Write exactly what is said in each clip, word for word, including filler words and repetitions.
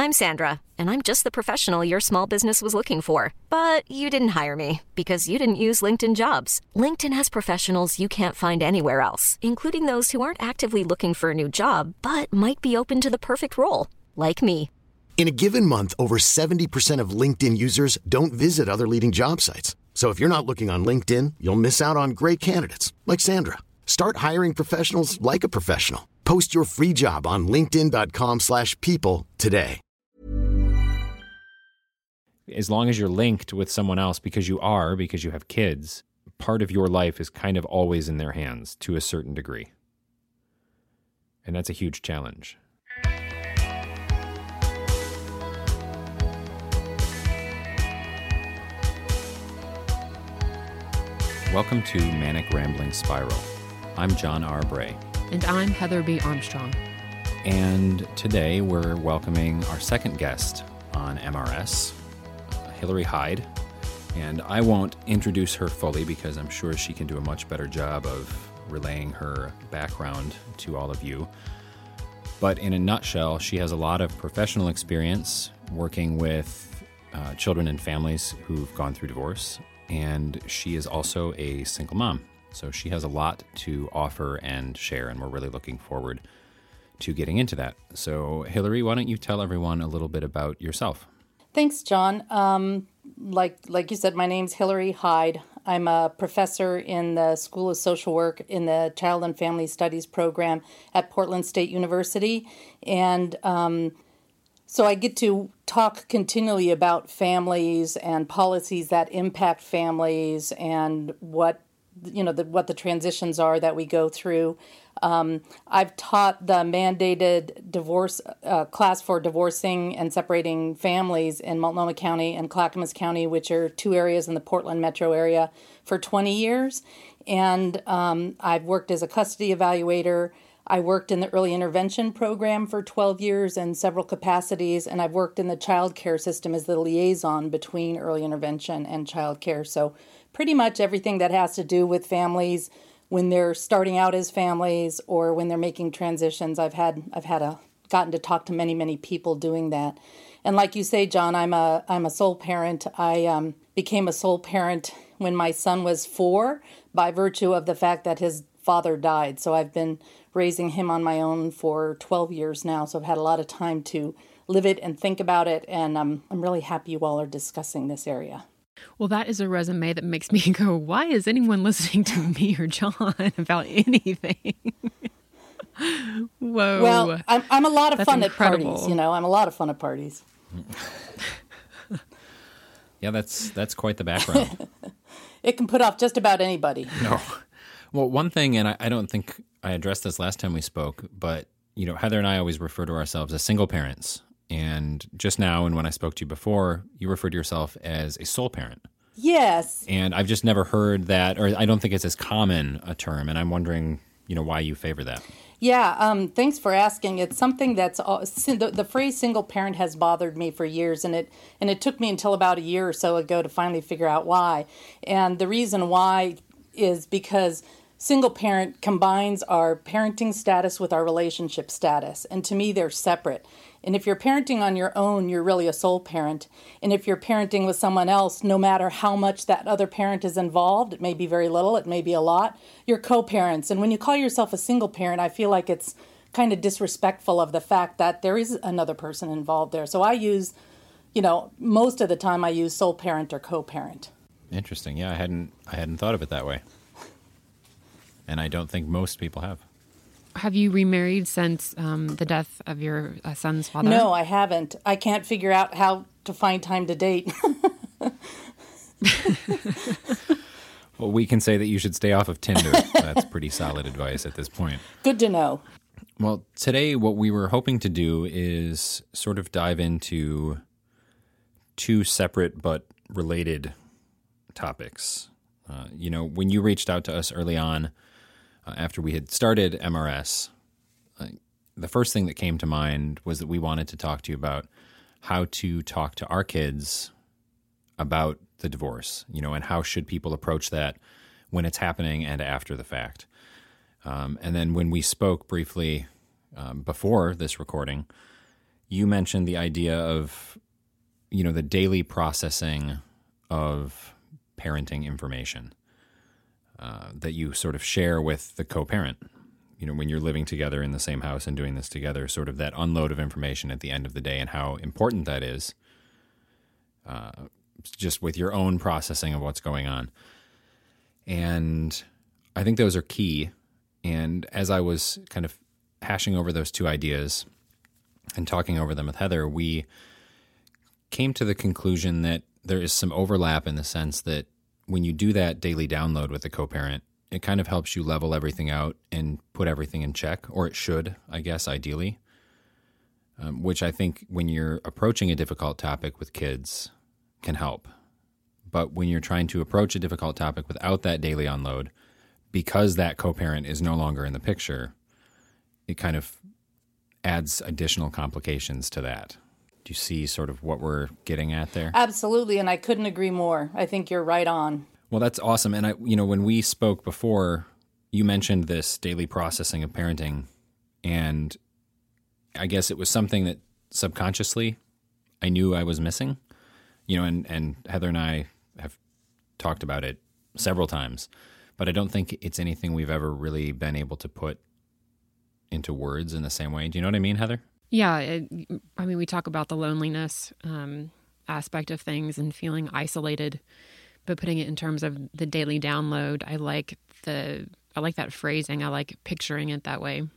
I'm Sandra, and I'm just the professional your small business was looking for. But you didn't hire me because you didn't use LinkedIn Jobs. LinkedIn has professionals you can't find anywhere else, including those who aren't actively looking for a new job, but might be open to the perfect role, like me. In a given month, over seventy percent of LinkedIn users don't visit other leading job sites. So if you're not looking on LinkedIn, you'll miss out on great candidates like Sandra. Start hiring professionals like a professional. Post your free job on linkedin.com slash people today. As long as you're linked with someone else, because you are, because you have kids, part of your life is kind of always in their hands to a certain degree. And that's a huge challenge. Welcome to Manic Rambling Spiral. I'm John R. Bray. And I'm Heather B. Armstrong. And today we're welcoming our second guest on M R S, Hillary Hyde. And I won't introduce her fully because I'm sure she can do a much better job of relaying her background to all of you. But in a nutshell, she has a lot of professional experience working with uh, children and families who've gone through divorce. And she is also a single mom. So she has a lot to offer and share, and we're really looking forward to getting into that. So Hillary, why don't you tell everyone a little bit about yourself? Thanks, John. Um, like like you said, my name's Hillary Hyde. I'm a professor in the School of Social Work in the Child and Family Studies program at Portland State University. And um, so I get to talk continually about families and policies that impact families and what you know the, what the transitions are that we go through. Um, I've taught the mandated divorce uh, class for divorcing and separating families in Multnomah County and Clackamas County, which are two areas in the Portland metro area, for twenty years. And um, I've worked as a custody evaluator. I worked in the early intervention program for twelve years in several capacities, and I've worked in the child care system as the liaison between early intervention and child care. So pretty much everything that has to do with families when they're starting out as families or when they're making transitions. I've had I've had a gotten to talk to many, many people doing that. And like you say, John, I'm a I'm a sole parent. I um, became a sole parent when my son was four by virtue of the fact that his father died. So I've been raising him on my own for twelve years now. So I've had a lot of time to live it and think about it. And um, I'm really happy you all are discussing this area. Well, that is a resume that makes me go, why is anyone listening to me or John about anything? Whoa. Well, I'm, I'm a lot of That's fun incredible. at parties, you know. I'm a lot of fun at parties. Yeah, that's that's quite the background. It can put off just about anybody. No. Well, one thing, and I, I don't think I addressed this last time we spoke, but, you know, Heather and I always refer to ourselves as single parents. And just now, and when I spoke to you before, you referred to yourself as a sole parent. Yes. And I've just never heard that, or I don't think it's as common a term, and I'm wondering, you know, why you favor that. Yeah, um, thanks for asking. It's something that's all, the, the phrase "single parent" has bothered me for years, and it and it took me until about a year or so ago to finally figure out why. And the reason why is because single parent combines our parenting status with our relationship status, and to me, they're separate. And if you're parenting on your own, you're really a sole parent. And if you're parenting with someone else, no matter how much that other parent is involved, it may be very little, it may be a lot, you're co-parents. And when you call yourself a single parent, I feel like it's kind of disrespectful of the fact that there is another person involved there. So I use, you know, most of the time I use sole parent or co-parent. Interesting. Yeah, I hadn't I hadn't thought of it that way. And I don't think most people have. Have you remarried since um, the death of your uh, son's father? No, I haven't. I can't figure out how to find time to date. Well, we can say that you should stay off of Tinder. That's pretty solid advice at this point. Good to know. Well, today what we were hoping to do is sort of dive into two separate but related topics. Uh, you know, when you reached out to us early on, Uh, after we had started M R S, uh, the first thing that came to mind was that we wanted to talk to you about how to talk to our kids about the divorce, you know, and how should people approach that when it's happening and after the fact. Um, and then when we spoke briefly um, before this recording, you mentioned the idea of, you know, the daily processing of parenting information uh, that you sort of share with the co-parent. You know, when you're living together in the same house and doing this together, sort of that unload of information at the end of the day and how important that is, uh, just with your own processing of what's going on. And I think those are key. And as I was kind of hashing over those two ideas and talking over them with Heather, we came to the conclusion that there is some overlap in the sense that when you do that daily download with the co-parent, it kind of helps you level everything out and put everything in check, or it should, I guess, ideally, um, which I think when you're approaching a difficult topic with kids can help. But when you're trying to approach a difficult topic without that daily unload, because that co-parent is no longer in the picture, it kind of adds additional complications to that. Do you see sort of what we're getting at there? Absolutely, and I couldn't agree more. I think you're right on. Well, that's awesome. And I, you know, when we spoke before, you mentioned this daily processing of parenting, and I guess it was something that subconsciously I knew I was missing. You know, and, and Heather and I have talked about it several times, but I don't think it's anything we've ever really been able to put into words in the same way. Do you know what I mean, Heather? Yeah. It, I mean, we talk about the loneliness um, aspect of things and feeling isolated, but putting it in terms of the daily download, I like the I like that phrasing. I like picturing it that way,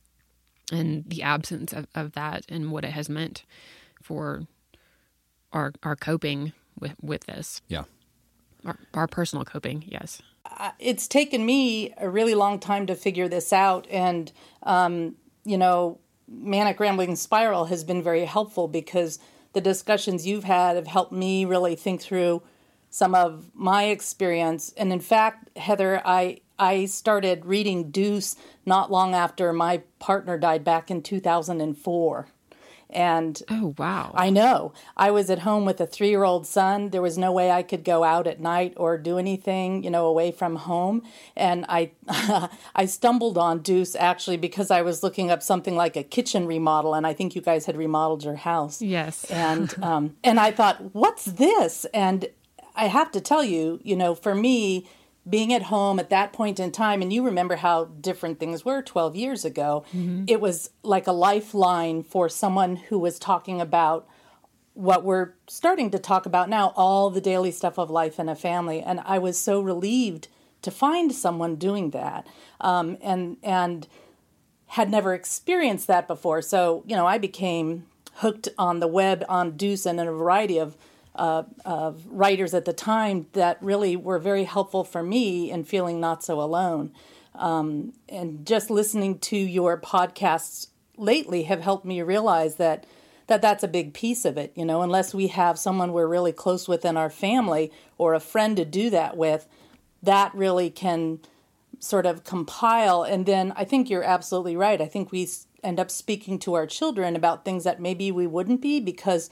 and the absence of, of that and what it has meant for our our coping with with this. Yeah, our, our personal coping. Yes, uh, it's taken me a really long time to figure this out, and um, you know, Manic Rambling Spiral has been very helpful because the discussions you've had have helped me really think through some of my experience. And in fact, Heather, I I started reading Deuce not long after my partner died back in two thousand four. And oh, wow. I know. I was at home with a three-year-old son. There was no way I could go out at night or do anything, you know, away from home. And I I stumbled on Deuce actually because I was looking up something like a kitchen remodel, and I think you guys had remodeled your house. Yes. And um, and I thought, what's this? And I have to tell you, you know, for me, being at home at that point in time, and you remember how different things were twelve years ago, mm-hmm. It was like a lifeline for someone who was talking about what we're starting to talk about now, all the daily stuff of life in a family. And I was so relieved to find someone doing that, um, and and had never experienced that before. So, you know, I became hooked on the web on Deuce and in a variety of Uh, of writers at the time that really were very helpful for me in feeling not so alone. Um, and just listening to your podcasts lately have helped me realize that, that that's a big piece of it. You know, unless we have someone we're really close with in our family or a friend to do that with, that really can sort of compile. And then I think you're absolutely right. I think we end up speaking to our children about things that maybe we wouldn't be because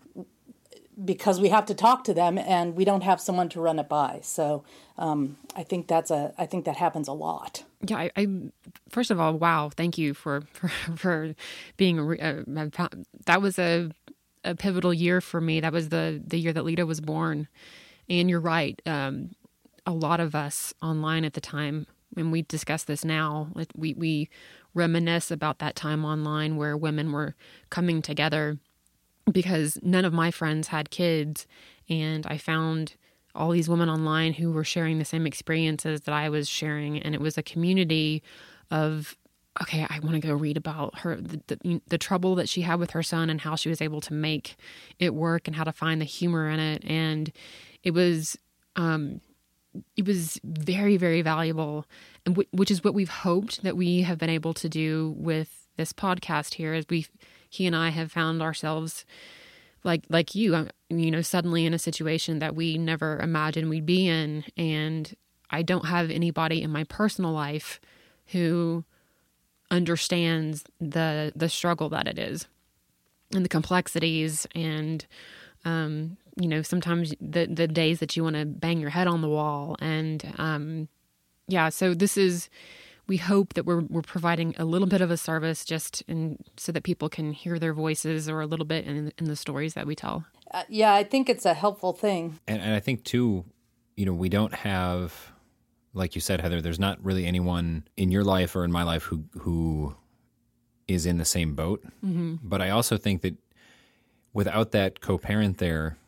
because we have to talk to them and we don't have someone to run it by. So um, I think that's a, I think that happens a lot. Yeah. I, I first of all, wow. Thank you for, for, for being, uh, that was a, a pivotal year for me. That was the, the year that Lita was born. And you're right. Um, a lot of us online at the time, when we discuss this now, we, we reminisce about that time online where women were coming together, because none of my friends had kids, and I found all these women online who were sharing the same experiences that I was sharing, and it was a community of, okay, I want to go read about her, the, the, the trouble that she had with her son and how she was able to make it work and how to find the humor in it, and it was, um, it was very, very valuable, and w- which is what we've hoped that we have been able to do with this podcast here, as we he and I have found ourselves like like you, you know, suddenly in a situation that we never imagined we'd be in. And I don't have anybody in my personal life who understands the the struggle that it is and the complexities and, um, you know, sometimes the, the days that you want to bang your head on the wall. And, um, yeah, so this is, we hope that we're we're providing a little bit of a service just in so that people can hear their voices or a little bit in, in the stories that we tell. Uh, yeah, I think it's a helpful thing. And, and I think, too, you know, we don't have, like you said, Heather, there's not really anyone in your life or in my life who who is in the same boat. Mm-hmm. But I also think that without that co-parent there,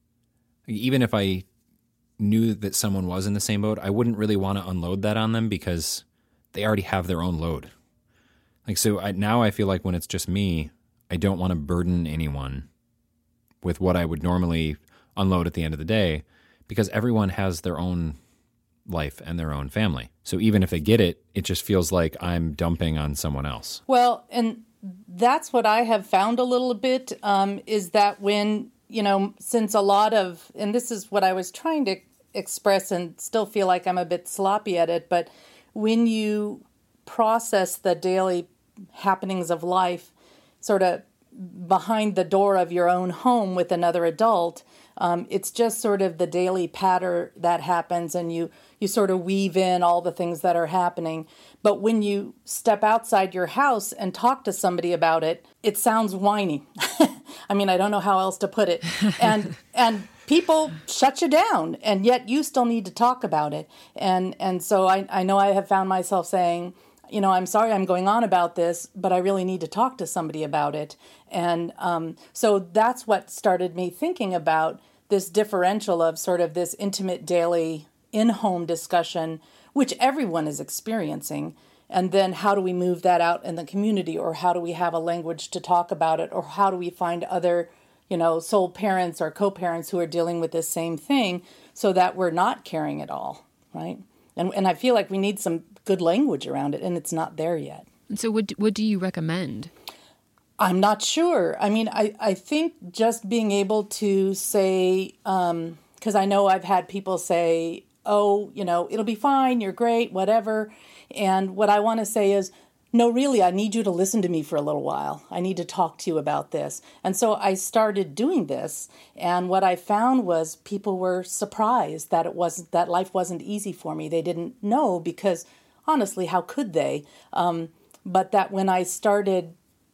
even if I knew that someone was in the same boat, I wouldn't really want to unload that on them because they already have their own load. Like, so I, now I feel like when it's just me, I don't want to burden anyone with what I would normally unload at the end of the day, because everyone has their own life and their own family. So even if they get it, it just feels like I'm dumping on someone else. Well, and that's what I have found a little bit, um, is that when, you know, since a lot of, and this is what I was trying to express and still feel like I'm a bit sloppy at it, but when you process the daily happenings of life sort of behind the door of your own home with another adult, um, it's just sort of the daily patter that happens, and you, you sort of weave in all the things that are happening. But when you step outside your house and talk to somebody about it, it sounds whiny. I mean, I don't know how else to put it. And and people shut you down, and yet you still need to talk about it. And and so I, I know I have found myself saying, you know, I'm sorry I'm going on about this, but I really need to talk to somebody about it. And um, so that's what started me thinking about this differential of sort of this intimate daily in-home discussion, which everyone is experiencing. And then how do we move that out in the community, or how do we have a language to talk about it, or how do we find other, you know, sole parents or co-parents who are dealing with this same thing so that we're not carrying it all, right? And and I feel like we need some good language around it, and it's not there yet. So what what do you recommend? I'm not sure. I mean, I, I think just being able to say, um, because I know I've had people say, oh, you know, it'll be fine, you're great, whatever. And what I want to say is, no, really, I need you to listen to me for a little while. I need to talk to you about this. And so I started doing this. And what I found was people were surprised that it wasn't, that life wasn't easy for me. They didn't know because, honestly, how could they? Um, but that when I started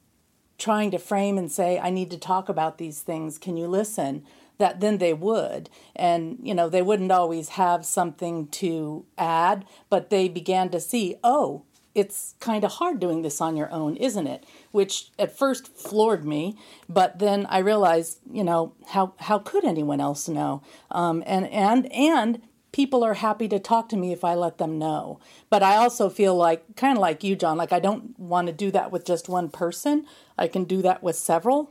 trying to frame and say, I need to talk about these things, can you listen? That then they would. And, you know, they wouldn't always have something to add, but they began to see, oh, it's kind of hard doing this on your own, isn't it? Which at first floored me, but then I realized, you know, how how could anyone else know? Um, and and and people are happy to talk to me if I let them know. But I also feel like, kind of like you, John, like I don't want to do that with just one person. I can do that with several.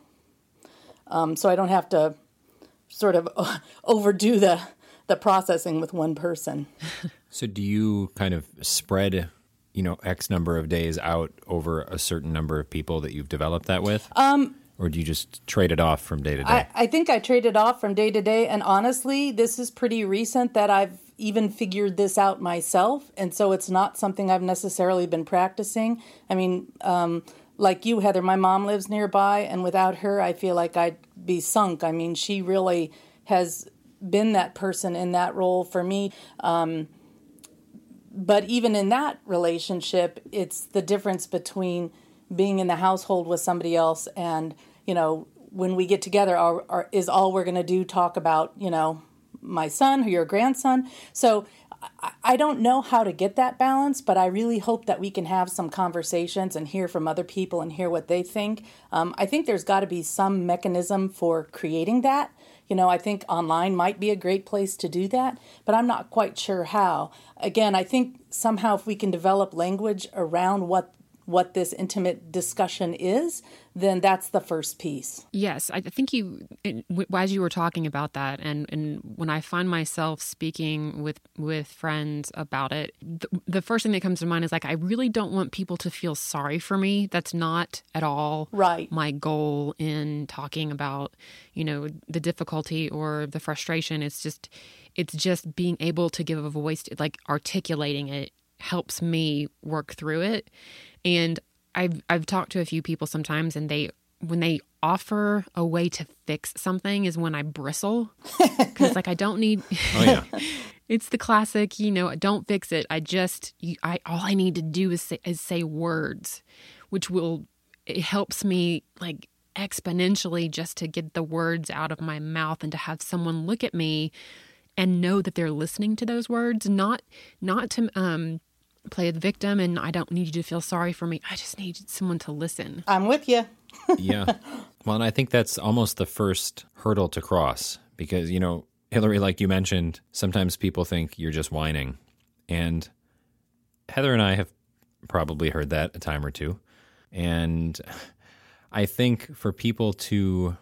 Um, so I don't have to sort of overdo the the processing with one person. So do you kind of spread, you know, X number of days out over a certain number of people that you've developed that with? Um, or do you just trade it off from day to day? I, I think I trade it off from day to day. And honestly, this is pretty recent that I've even figured this out myself. And so it's not something I've necessarily been practicing. I mean, um, like you, Heather, my mom lives nearby, and without her, I feel like I'd be sunk. I mean, she really has been that person in that role for me. Um, but even in that relationship, it's the difference between being in the household with somebody else and, you know, when we get together, our, our, is all we're going to do talk about, you know, my son or your grandson. So I, I don't know how to get that balance, but I really hope that we can have some conversations and hear from other people and hear what they think. Um, I think there's got to be some mechanism for creating that. You know, I think online might be a great place to do that, but I'm not quite sure how. Again, I think somehow if we can develop language around what what this intimate discussion is, then that's the first piece. Yes, I think you, as you were talking about that, and, and when I find myself speaking with, with friends about it, the, the first thing that comes to mind is like, I really don't want people to feel sorry for me. That's not at all right. my goal in talking about, you know, the difficulty or the frustration. It's just, it's just being able to give a voice, to, like articulating it helps me work through it. And I've I've talked to a few people sometimes, and they when they offer a way to fix something is when I bristle. Because like I don't need. Oh yeah. It's the classic, you know, don't fix it. I just, you, I all I need to do is say, is say words, which will, it helps me like exponentially just to get the words out of my mouth and to have someone look at me and know that they're listening to those words, not not to um, play the victim and I don't need you to feel sorry for me. I just need someone to listen. I'm with you. Yeah. Well, and I think that's almost the first hurdle to cross because, you know, Hillary, like you mentioned, sometimes people think you're just whining. And Heather and I have probably heard that a time or two. And I think for people to,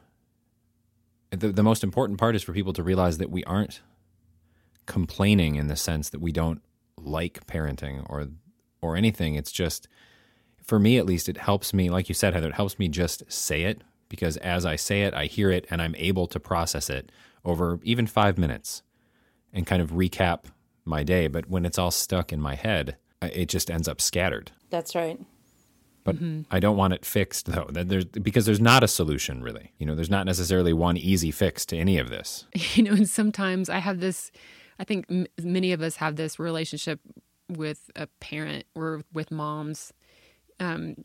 the, the most important part is for people to realize that we aren't complaining in the sense that we don't like parenting or or anything. It's just, for me at least, it helps me, like you said, Heather, it helps me just say it because as I say it, I hear it and I'm able to process it over even five minutes and kind of recap my day. But when it's all stuck in my head, it just ends up scattered. That's right. But mm-hmm. I don't want it fixed, though, that there's, because there's not a solution, really. You know, there's not necessarily one easy fix to any of this. You know, and sometimes I have this, I think m- many of us have this relationship with a parent or with moms. Um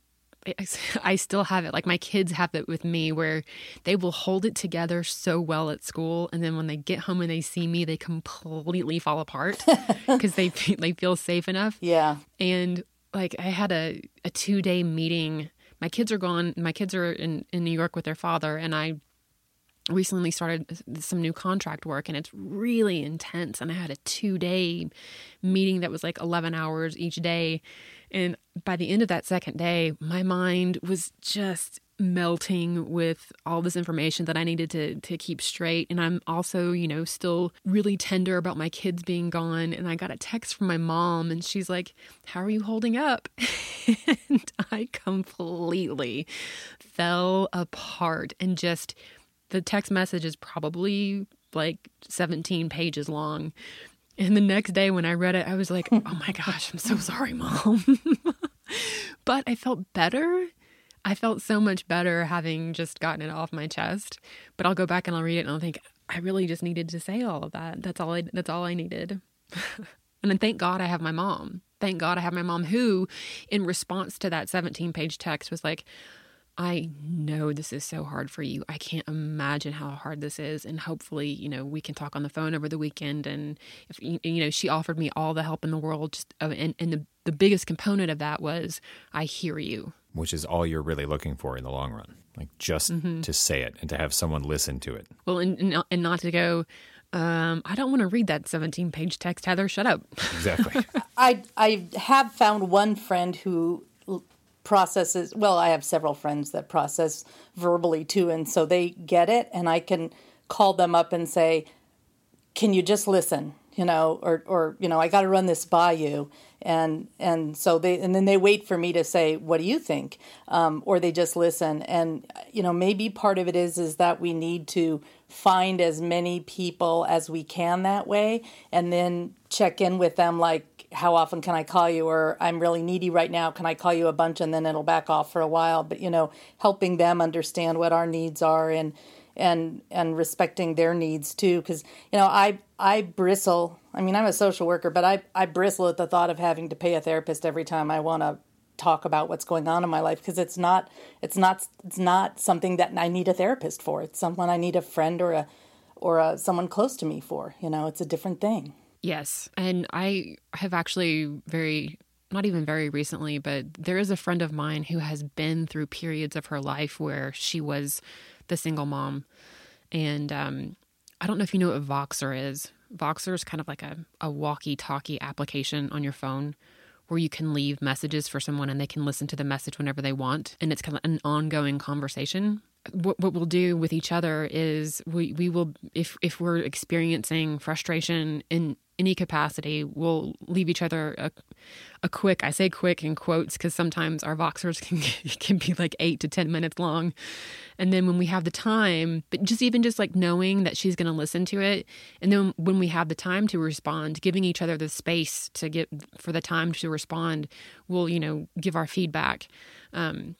I still have it. Like my kids have it with me where they will hold it together so well at school. And then when they get home and they see me, they completely fall apart because they, they feel safe enough. Yeah. And like I had a, a two day meeting. My kids are gone. My kids are in, in New York with their father. And I recently started some new contract work and it's really intense. And I had a two day meeting that was like eleven hours each day. And by the end of that second day, my mind was just melting with all this information that I needed to to keep straight. And I'm also, you know, still really tender about my kids being gone. And I got a text from my mom and she's like, "How are you holding up?" And I completely fell apart and just, the text message is probably like seventeen pages long. And the next day when I read it, I was like, oh my gosh, I'm so sorry, Mom. But I felt better. I felt so much better having just gotten it off my chest. But I'll go back and I'll read it and I'll think, I really just needed to say all of that. That's all I, that's all I needed. And then thank God I have my mom. Thank God I have my mom who, in response to that seventeen page text, was like, I know this is so hard for you. I can't imagine how hard this is. And hopefully, you know, we can talk on the phone over the weekend. And, if you know, she offered me all the help in the world. Just And, and the, the biggest component of that was, I hear you. Which is all you're really looking for in the long run. Like just mm-hmm. to say it and to have someone listen to it. Well, and, and not to go, um, I don't want to read that seventeen page text, Heather, shut up. Exactly. I I have found one friend who processes, well, I have several friends that process verbally too, and so they get it, and I can call them up and say, can you just listen, you know, or, or you know, I got to run this by you, and and so they, and then they wait for me to say, what do you think, um, or they just listen, and, you know, maybe part of it is, is that we need to find as many people as we can that way, and then check in with them, like, how often can I call you? Or I'm really needy right now. Can I call you a bunch? And then it'll back off for a while. But, you know, helping them understand what our needs are and and and respecting their needs too. Because, you know, I I bristle. I mean, I'm a social worker, but I, I bristle at the thought of having to pay a therapist every time I want to talk about what's going on in my life, because it's not it's not it's not something that I need a therapist for. It's someone I need a friend or a or a, someone close to me for. You know, it's a different thing. Yes. And I have actually very, not even very recently, but there is a friend of mine who has been through periods of her life where she was the single mom. And um, I don't know if you know what Voxer is. Voxer is kind of like a, a walkie-talkie application on your phone where you can leave messages for someone and they can listen to the message whenever they want. And it's kind of an ongoing conversation. What what we'll do with each other is we, we will, if if we're experiencing frustration in any capacity, we'll leave each other a, a quick, I say quick in quotes because sometimes our Voxers can can be like eight to ten minutes long. And then when we have the time, but just even just like knowing that she's going to listen to it. And then when we have the time to respond, giving each other the space to get for the time to respond, we'll, you know, give our feedback. Um,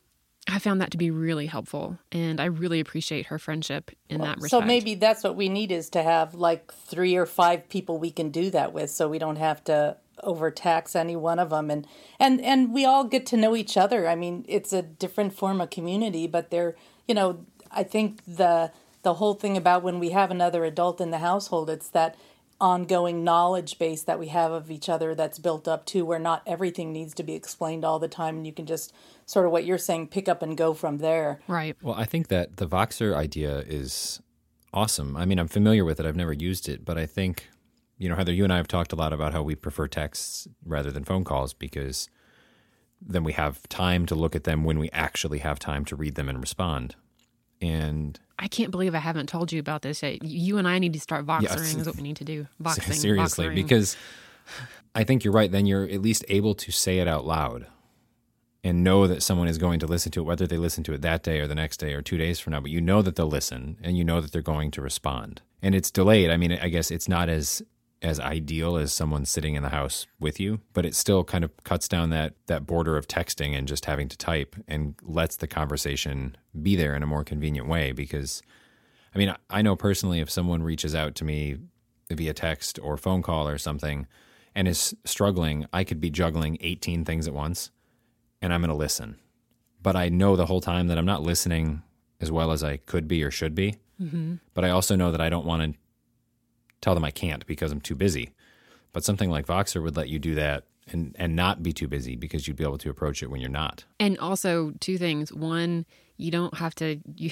I found that to be really helpful, and I really appreciate her friendship in Well, that respect. So maybe that's what we need, is to have like three or five people we can do that with, so we don't have to overtax any one of them, and and and we all get to know each other. I mean, it's a different form of community, but they're, you know, I think the the whole thing about when we have another adult in the household, it's that ongoing knowledge base that we have of each other that's built up too, where not everything needs to be explained all the time, and you can just sort of, what you're saying, pick up and go from there. Right. Well, I think that the Voxer idea is awesome. I mean, I'm familiar with it. I've never used it, but I think, you know, Heather, you and I have talked a lot about how we prefer texts rather than phone calls, because then we have time to look at them when we actually have time to read them and respond. And I can't believe I haven't told you about this yet. You and I need to start voxering Yes. is what we need to do. Voxing. Seriously, voxering. because I think you're right. Then you're at least able to say it out loud and know that someone is going to listen to it, whether they listen to it that day or the next day or two days from now. But you know that they'll listen, and you know that they're going to respond. And it's delayed. I mean, I guess it's not as as ideal as someone sitting in the house with you, but it still kind of cuts down that that border of texting and just having to type, and lets the conversation be there in a more convenient way. Because, I mean, I know personally, if someone reaches out to me via text or phone call or something and is struggling, I could be juggling eighteen things at once, and I'm going to listen. But I know the whole time that I'm not listening as well as I could be or should be. Mm-hmm. But I also know that I don't want to tell them I can't because I'm too busy. But something like Voxer would let you do that and, and not be too busy, because you'd be able to approach it when you're not. And also, two things. One, you don't have to, you,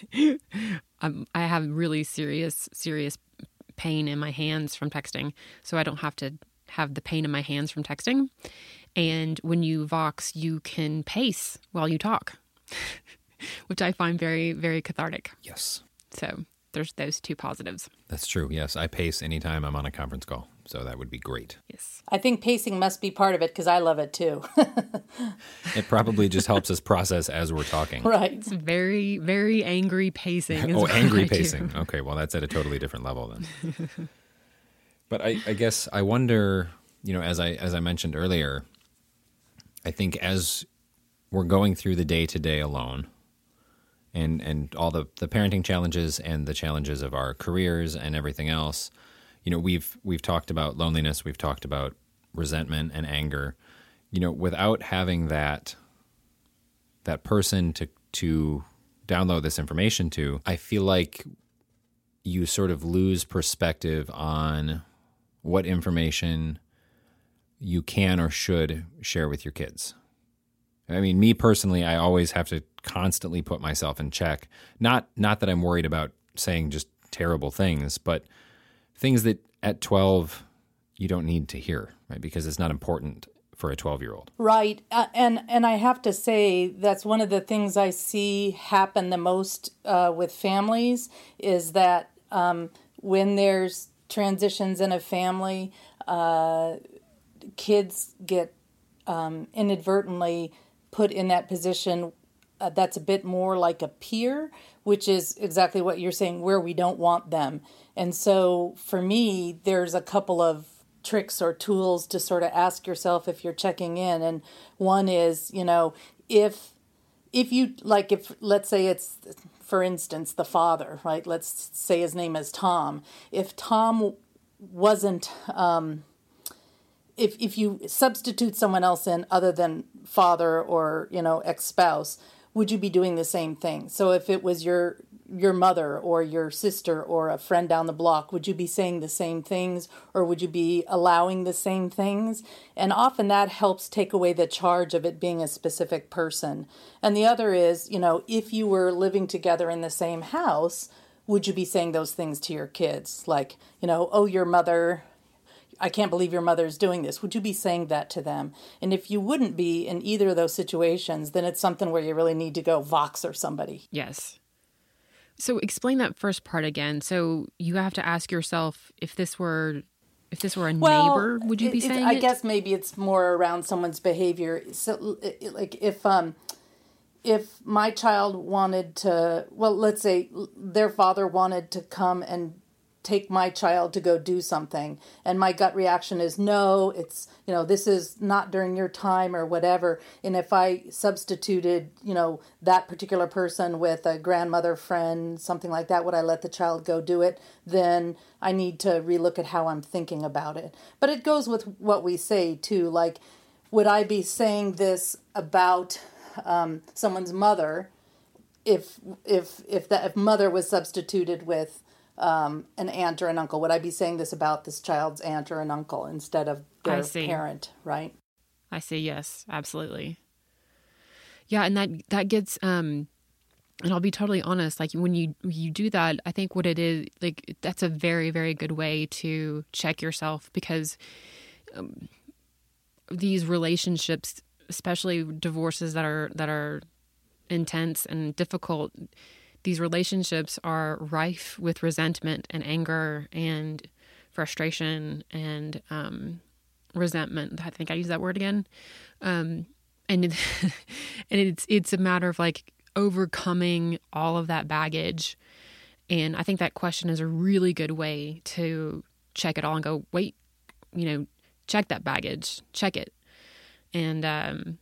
um, I have really serious, serious pain in my hands from texting. So I don't have to have the pain in my hands from texting. And when you Vox, you can pace while you talk, which I find very, very cathartic. Yes. So there's those two positives. That's true. Yes. I pace anytime I'm on a conference call. So that would be great. Yes. I think pacing must be part of it, because I love it too. It probably just helps us process as we're talking. Right. It's very, very angry pacing. is Oh, what angry I do. pacing. Okay, well, that's at a totally different level then. But I, I guess I wonder, you know, as I as I mentioned earlier, I think as we're going through the day-to-day alone, and and all the, the parenting challenges and the challenges of our careers and everything else, you know, we've we've talked about loneliness, we've talked about resentment and anger. You know, without having that that person to to download this information to, I feel like you sort of lose perspective on what information you can or should share with your kids. I mean, me personally, I always have to constantly put myself in check. Not not that I'm worried about saying just terrible things, but things that at twelve you don't need to hear, right? Because it's not important for a twelve-year-old. Right. Uh, and and I have to say, that's one of the things I see happen the most uh, with families, is that um, when there's transitions in a family, uh, kids get um, inadvertently put in that position uh, that's a bit more like a peer, which is exactly what you're saying, where we don't want them. And so for me, there's a couple of tricks or tools to sort of ask yourself if you're checking in. And one is, you know, if if you, like, if, let's say it's, for instance, the father, right? Let's say his name is Tom. If Tom wasn't, um, if if you substitute someone else in other than father or, you know, ex-spouse, would you be doing the same thing? So if it was your your mother or your sister or a friend down the block, would you be saying the same things, or would you be allowing the same things? And often that helps take away the charge of it being a specific person. And the other is, you know, if you were living together in the same house, would you be saying those things to your kids? Like, you know, oh, your mother, I can't believe your mother's doing this. Would you be saying that to them? And if you wouldn't be in either of those situations, then it's something where you really need to go Vox or somebody. Yes. So explain that first part again. So you have to ask yourself, if this were if this were a Well, neighbor, would you be it- saying I it? guess maybe it's more around someone's behavior. So, it- like if um, if my child wanted to, well, let's say their father wanted to come and take my child to go do something, and my gut reaction is no, it's, you know, this is not during your time or whatever. And if I substituted, you know, that particular person with a grandmother, friend, something like that, would I let the child go do it? Then I need to relook at how I'm thinking about it. But it goes with what we say too, like, would I be saying this about um, someone's mother if if if that if mother was substituted with um, an aunt or an uncle? Would I be saying this about this child's aunt or an uncle instead of their parent, right? I see, yes, absolutely. Yeah, and that that gets um and I'll be totally honest, like when you you do that, I think what it is, like that's a very, very good way to check yourself, because um, these relationships, especially divorces that are that are intense and difficult, these relationships are rife with resentment and anger and frustration and um, resentment. I think I used that word again. Um, and it, and it's it's a matter of like overcoming all of that baggage. And I think that question is a really good way to check it all and go, wait, you know, check that baggage, check it. And um,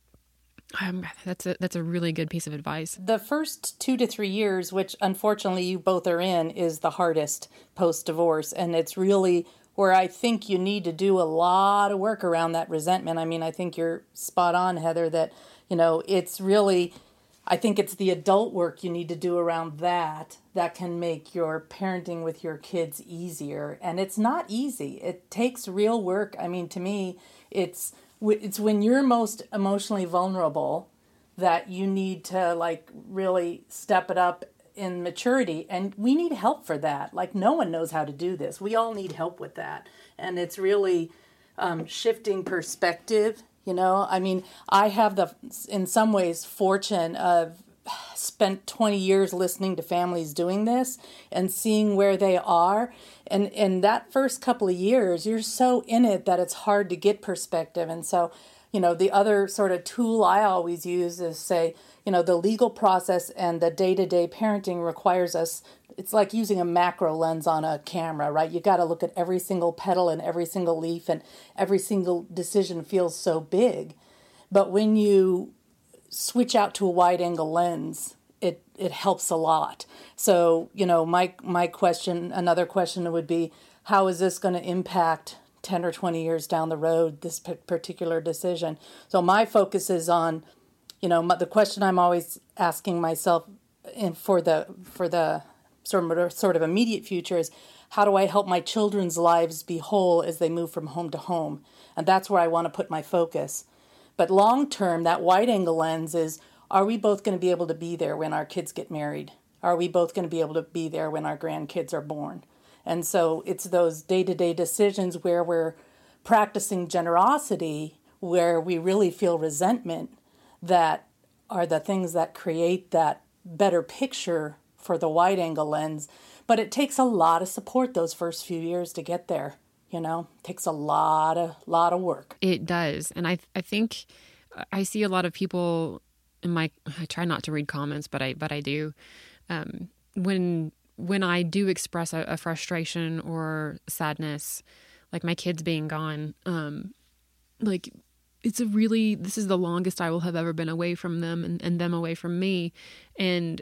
um, that's a that's a really good piece of advice. The first two to three years, which unfortunately you both are in, is the hardest post-divorce. And it's really where I think you need to do a lot of work around that resentment. I mean, I think you're spot on, Heather, that, you know, it's really, I think it's the adult work you need to do around that that can make your parenting with your kids easier. And it's not easy. It takes real work. I mean, to me, it's it's when you're most emotionally vulnerable that you need to like really step it up in maturity. And we need help for that. Like, no one knows how to do this. We all need help with that. And it's really um, shifting perspective. You know, I mean, I have the, in some ways, fortune of spent twenty years listening to families doing this and seeing where they are. And in that first couple of years, you're so in it that it's hard to get perspective. And so, you know, the other sort of tool I always use is say, you know, the legal process and the day-to-day parenting requires us, it's like using a macro lens on a camera, right? You got to look at every single petal and every single leaf, and every single decision feels so big. But when you switch out to a wide angle lens, it, it helps a lot. So, you know, my, my question, another question would be, how is this going to impact ten or twenty years down the road, this particular decision? So my focus is on, you know, the question I'm always asking myself in, for the, for the, sort of sort of immediate future is, how do I help my children's lives be whole as they move from home to home? And that's where I want to put my focus. But long term, that wide angle lens is, are we both going to be able to be there when our kids get married? Are we both going to be able to be there when our grandkids are born? And so it's those day-to-day decisions where we're practicing generosity, where we really feel resentment, that are the things that create that better picture for the wide angle lens. But it takes a lot of support those first few years to get there. You know, it takes a lot of lot of work. It does. And I I think I see a lot of people in my, I try not to read comments, but I but I do. Um, when when I do express a, a frustration or sadness, like my kids being gone, um, like it's a really, this is the longest I will have ever been away from them, and, and them away from me. And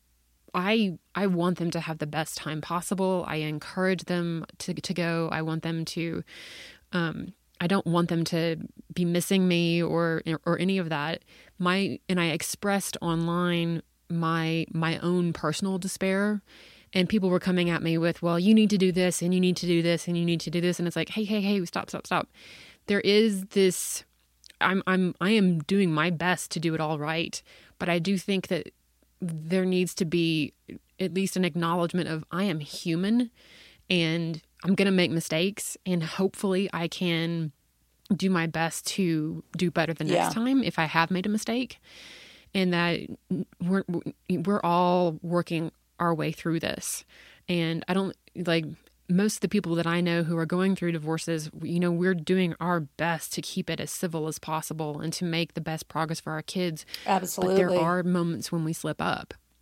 I I want them to have the best time possible. I encourage them to to go. I want them to, um, I don't want them to be missing me or or any of that. My and I expressed online my my own personal despair, and people were coming at me with, well, you need to do this, and you need to do this, and you need to do this, and it's like, hey, hey, hey, stop, stop, stop. There is this. I'm I'm I am doing my best to do it all right, but I do think that there needs to be at least an acknowledgement of, I am human and I'm going to make mistakes, and hopefully I can do my best to do better the next yeah. time if I have made a mistake, and that we're, we're all working our way through this. And I don't like most of the people that I know who are going through divorces, you know, we're doing our best to keep it as civil as possible and to make the best progress for our kids. Absolutely. But there are moments when we slip up.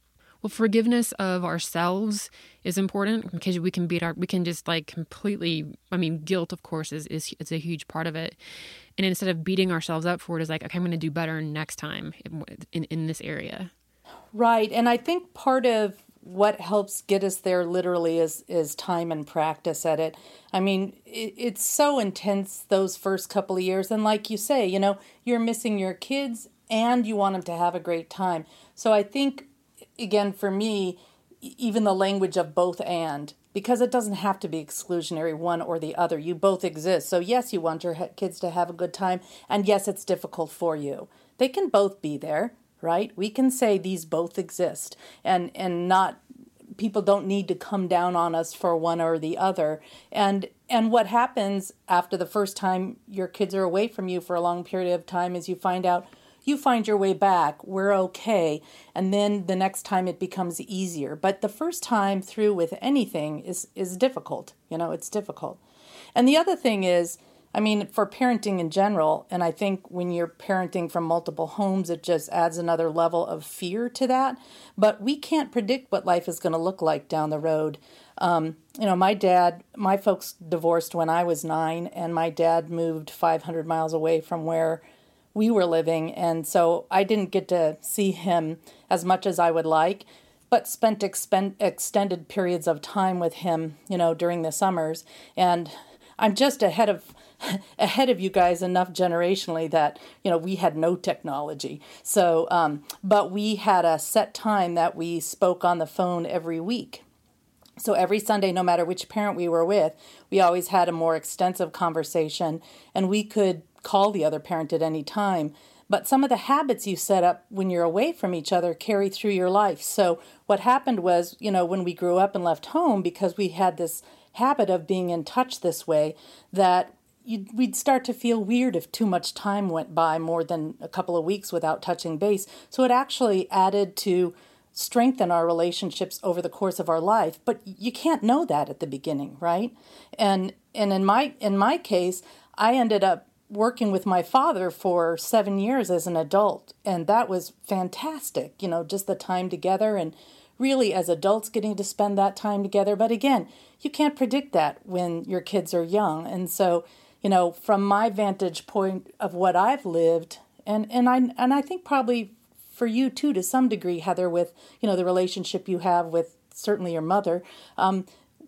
Well, forgiveness of ourselves is important because we can beat our, we can just like completely, I mean, guilt, of course, is, is, is a huge part of it. And instead of beating ourselves up for it, is like, okay, I'm going to do better next time in, in this area. Right. And I think part of what helps get us there literally is, is time and practice at it. I mean, it, it's so intense those first couple of years. And like you say, you know, you're missing your kids and you want them to have a great time. So I think, again, for me, even the language of both and, because it doesn't have to be exclusionary, one or the other. You both exist. So yes, you want your kids to have a good time. And yes, it's difficult for you. They can both be there. Right? We can say these both exist and, and not, people don't need to come down on us for one or the other. And, and what happens after the first time your kids are away from you for a long period of time is you find out, you find your way back, we're okay. And then the next time it becomes easier. But the first time through with anything is, is difficult. You know, it's difficult. And the other thing is, I mean, for parenting in general, and I think when you're parenting from multiple homes, it just adds another level of fear to that. But we can't predict what life is going to look like down the road. Um, you know, my dad, my folks divorced when I was nine, and my dad moved five hundred miles away from where we were living. And so I didn't get to see him as much as I would like, but spent expend- extended periods of time with him, you know, during the summers. And I'm just ahead of ahead of you guys enough generationally that, you know, we had no technology. So, um, but we had a set time that we spoke on the phone every week. So every Sunday, no matter which parent we were with, we always had a more extensive conversation, and we could call the other parent at any time. But some of the habits you set up when you're away from each other carry through your life. So what happened was, you know, when we grew up and left home, because we had this habit of being in touch this way, that you'd, we'd start to feel weird if too much time went by, more than a couple of weeks without touching base. So it actually added to strengthen our relationships over the course of our life. But you can't know that at the beginning, right? And and in my in my case, I ended up working with my father for seven years as an adult, and that was fantastic. You know, just the time together, and really as adults getting to spend that time together. But again, you can't predict that when your kids are young. And so, you know, from my vantage point of what I've lived, and, and I and I think probably for you too, to some degree, Heather, with, you know, the relationship you have with certainly your mother, um,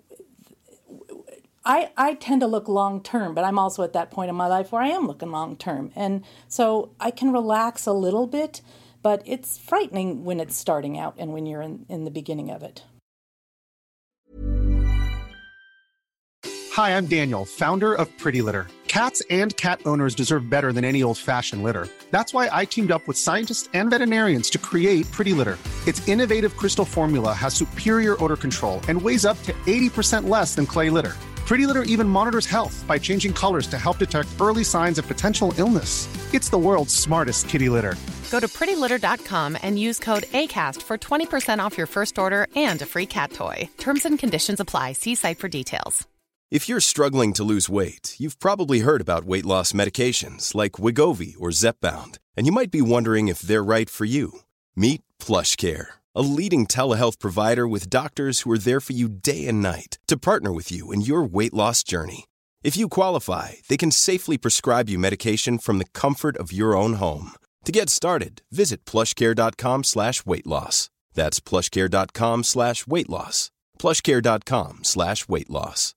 I, I tend to look long term, but I'm also at that point in my life where I am looking long term. And so I can relax a little bit, but it's frightening when it's starting out and when you're in, in the beginning of it. Hi, I'm Daniel, founder of Pretty Litter. Cats and cat owners deserve better than any old-fashioned litter. That's why I teamed up with scientists and veterinarians to create Pretty Litter. Its innovative crystal formula has superior odor control and weighs up to eighty percent less than clay litter. Pretty Litter even monitors health by changing colors to help detect early signs of potential illness. It's the world's smartest kitty litter. Go to pretty litter dot com and use code ACAST for twenty percent off your first order and a free cat toy. Terms and conditions apply. See site for details. If you're struggling to lose weight, you've probably heard about weight loss medications like Wegovy or Zepbound, and you might be wondering if they're right for you. Meet PlushCare, a leading telehealth provider with doctors who are there for you day and night to partner with you in your weight loss journey. If you qualify, they can safely prescribe you medication from the comfort of your own home. To get started, visit plushcare.com slash weight loss. That's plushcare.com slash weight loss. plushcare.com slash weight loss.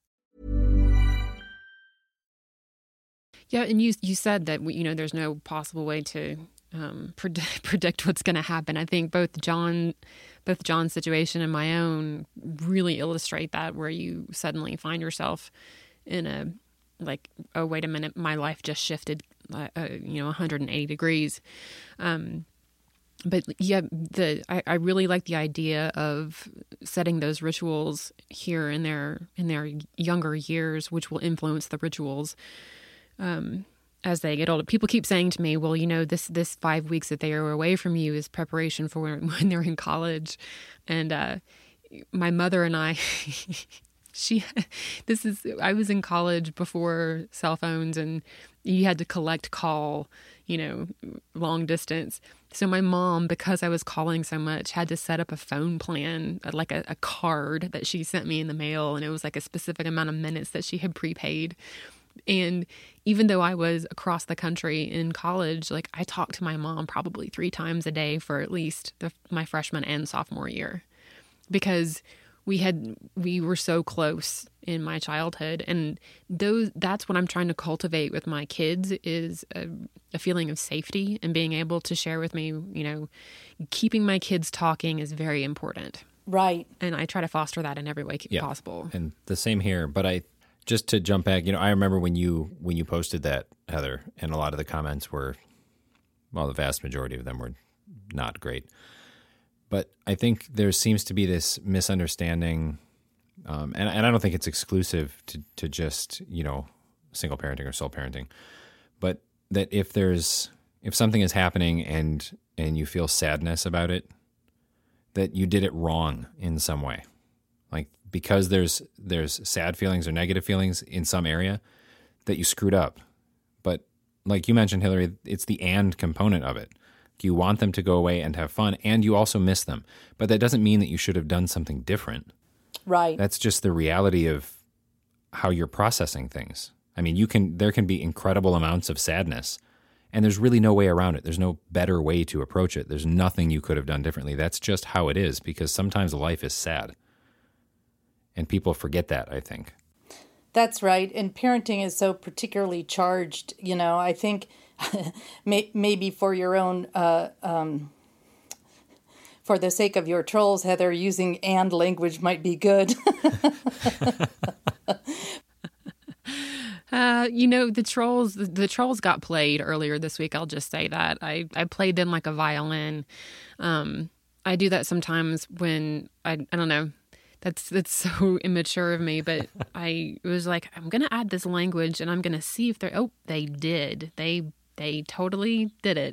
Yeah, and you you said that, you know, there's no possible way to um, predict, predict what's going to happen. I think both John, both John's situation and my own really illustrate that, where you suddenly find yourself in a, like, oh, wait a minute, my life just shifted, uh, you know, one hundred eighty degrees. Um, but yeah, the I, I really like the idea of setting those rituals here in their in their younger years, which will influence the rituals Um, as they get older. People keep saying to me, well, you know, this this five weeks that they are away from you is preparation for when, when they're in college. And uh, my mother and I, she, this is, I was in college before cell phones, and you had to collect call, you know, long distance. So my mom, because I was calling so much, had to set up a phone plan, like a, a card that she sent me in the mail. And it was like a specific amount of minutes that she had prepaid. And even though I was across the country in college, like I talked to my mom probably three times a day for at least the, my freshman and sophomore year, because we had we were so close in my childhood. And those that's what I'm trying to cultivate with my kids is a, a feeling of safety and being able to share with me, you know, keeping my kids talking is very important. Right. And I try to foster that in every way yeah. possible. And the same here, but I Just to jump back, you know, I remember when you when you posted that, Heather, and a lot of the comments were, well, the vast majority of them were not great. But I think there seems to be this misunderstanding, um, and, and I don't think it's exclusive to, to just, you know, single parenting or sole parenting, but that if there's if something is happening and and you feel sadness about it, that you did it wrong in some way. Like because there's there's sad feelings or negative feelings in some area that you screwed up. But like you mentioned, Hillary, it's the and component of it. You want them to go away and have fun, and you also miss them. But that doesn't mean that you should have done something different. Right. That's just the reality of how you're processing things. I mean, you can there can be incredible amounts of sadness, and there's really no way around it. There's no better way to approach it. There's nothing you could have done differently. That's just how it is, because sometimes life is sad. And people forget that, I think. That's right. And parenting is so particularly charged. You know, I think may, maybe for your own, uh, um, for the sake of your trolls, Heather, using and language might be good. uh, you know, the trolls, the, the trolls got played earlier this week. I'll just say that. I, I played them like a violin. Um, I do that sometimes when, I, I don't know, That's that's so immature of me, but I was like, I'm going to add this language and I'm going to see if they're, oh, they did. They they totally did it.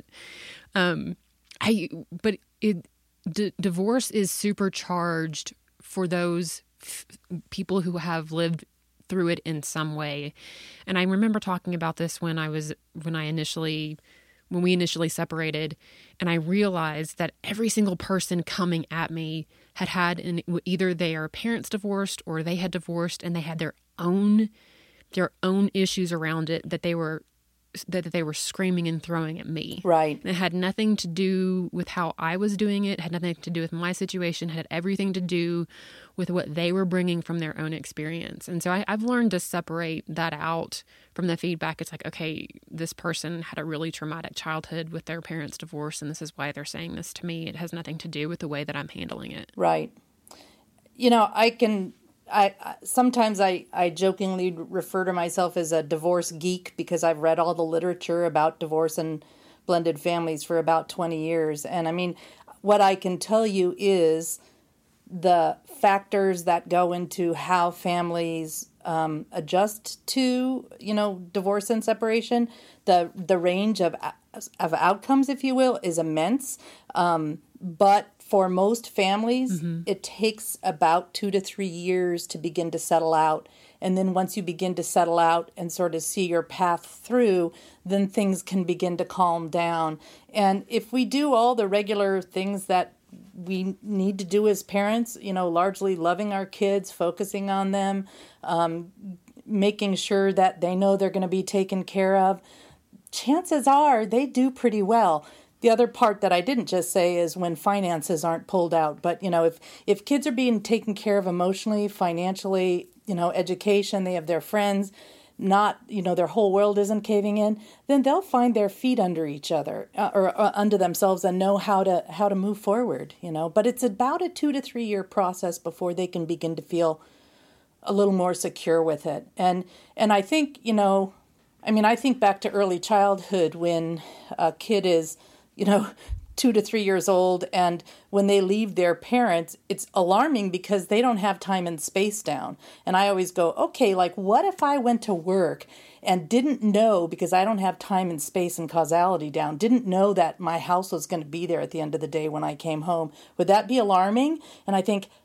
Um, I But it d- divorce is supercharged for those f- people who have lived through it in some way. And I remember talking about this when I was, when I initially... when we initially separated, and I realized that every single person coming at me had had an, either their parents divorced or they had divorced, and they had their own their own issues around it that they were that they were screaming and throwing at me. Right. And it had nothing to do with how I was doing it. It had nothing to do with my situation. It had everything to do with what they were bringing from their own experience. And so I, I've learned to separate that out from the feedback. It's like, okay, this person had a really traumatic childhood with their parents' divorce, and this is why they're saying this to me. It has nothing to do with the way that I'm handling it. Right. You know, I can... I, I sometimes I, I jokingly refer to myself as a divorce geek because I've read all the literature about divorce and blended families for about twenty years. And I mean, what I can tell you is the factors that go into how families um, adjust to, you know, divorce and separation, the the range of of outcomes, if you will, is immense. Um, but for most families, mm-hmm. it takes about two to three years to begin to settle out. And then once you begin to settle out and sort of see your path through, then things can begin to calm down. And if we do all the regular things that we need to do as parents, you know, largely loving our kids, focusing on them, um, making sure that they know they're going to be taken care of, chances are they do pretty well. The other part that I didn't just say is when finances aren't pulled out. But, you know, if, if kids are being taken care of emotionally, financially, you know, education, they have their friends, not, you know, their whole world isn't caving in, then they'll find their feet under each other uh, or uh, under themselves and know how to how to move forward, you know. But it's about a two to three year process before they can begin to feel a little more secure with it. And and I think, you know, I mean, I think back to early childhood when a kid is, you know, two to three years old, and when they leave their parents, it's alarming because they don't have time and space down. And I always go, okay, like, what if I went to work and didn't know, because I don't have time and space and causality down, didn't know that my house was going to be there at the end of the day when I came home? Would that be alarming? And I think,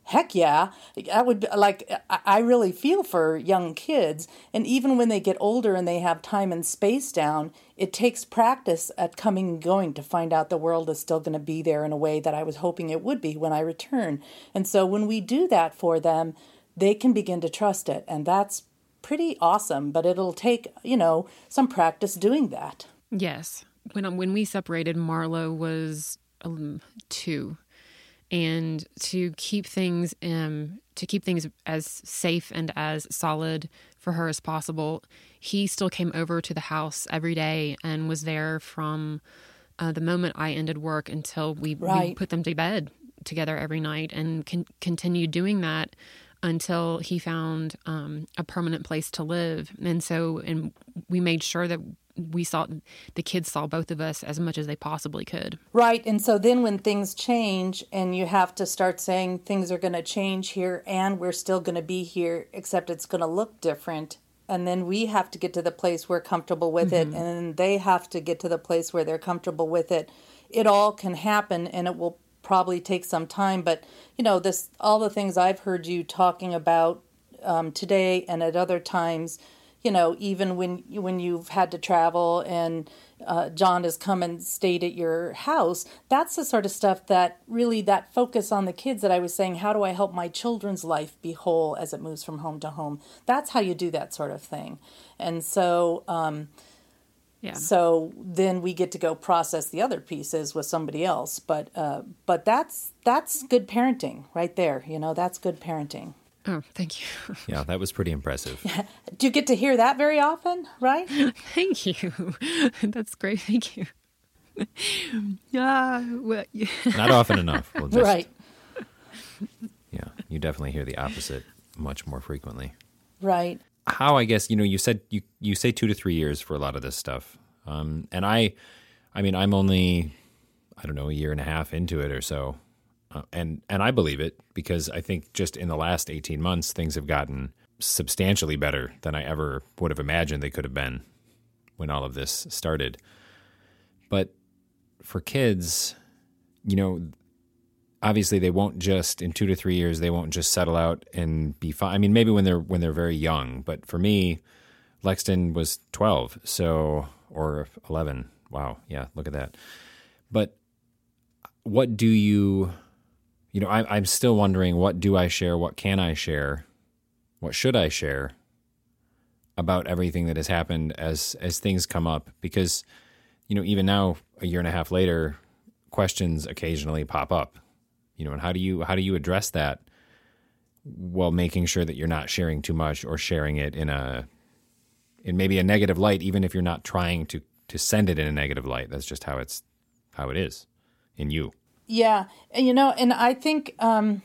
heck yeah. I would like, I really feel for young kids. And even when they get older and they have time and space down, it takes practice at coming and going to find out the world is still going to be there in a way that I was hoping it would be when I return. And so when we do that for them, they can begin to trust it. And that's pretty awesome, but it'll take, you know, some practice doing that. Yes. When when we separated, Marlo was um, two. And to keep things um, to keep things as safe and as solid for her as possible, he still came over to the house every day and was there from uh, the moment I ended work until we, right. we put them to bed together every night, and con- continued doing that until he found um, a permanent place to live. And so, and we made sure that we saw, the kids saw both of us as much as they possibly could. Right. And so then when things change and you have to start saying things are going to change here and we're still going to be here, except it's going to look different. And then we have to get to the place we're comfortable with mm-hmm. it. And then they have to get to the place where they're comfortable with it. It all can happen, and it will probably take some time. But, you know, this, all the things I've heard you talking about um, today and at other times, you know, even when when you've had to travel and uh, John has come and stayed at your house, that's the sort of stuff that really, that focus on the kids that I was saying, how do I help my children's life be whole as it moves from home to home? That's how you do that sort of thing. And so, um, yeah. So then we get to go process the other pieces with somebody else. But uh, but that's that's good parenting right there. You know, that's good parenting. Oh, thank you. Yeah, that was pretty impressive. Do you get to hear that very often, right? Thank you. That's great. Thank you. Yeah, well, yeah. Not often enough. We'll just, right. Yeah, you definitely hear the opposite much more frequently. Right. How, I guess, you know, you said you, you say two to three years for a lot of this stuff. Um, and I, I mean, I'm only, I don't know, a year and a half into it or so. Uh, and, and I believe it because I think just in the last eighteen months, things have gotten substantially better than I ever would have imagined they could have been when all of this started. But for kids, you know, obviously they won't just, in two to three years, they won't just settle out and be fine. I mean, maybe when they're when they're very young, but for me, Lexton was twelve, so, or eleven. Wow, yeah, look at that. But what do you, you know, I, I'm still wondering, what do I share? What can I share? What should I share about everything that has happened as as things come up? Because, you know, even now, a year and a half later, questions occasionally pop up. You know, and how do you how do you address that while making sure that you're not sharing too much or sharing it in a in maybe a negative light, even if you're not trying to to send it in a negative light? That's just how it's how it is in you. Yeah, and you know, and I think um,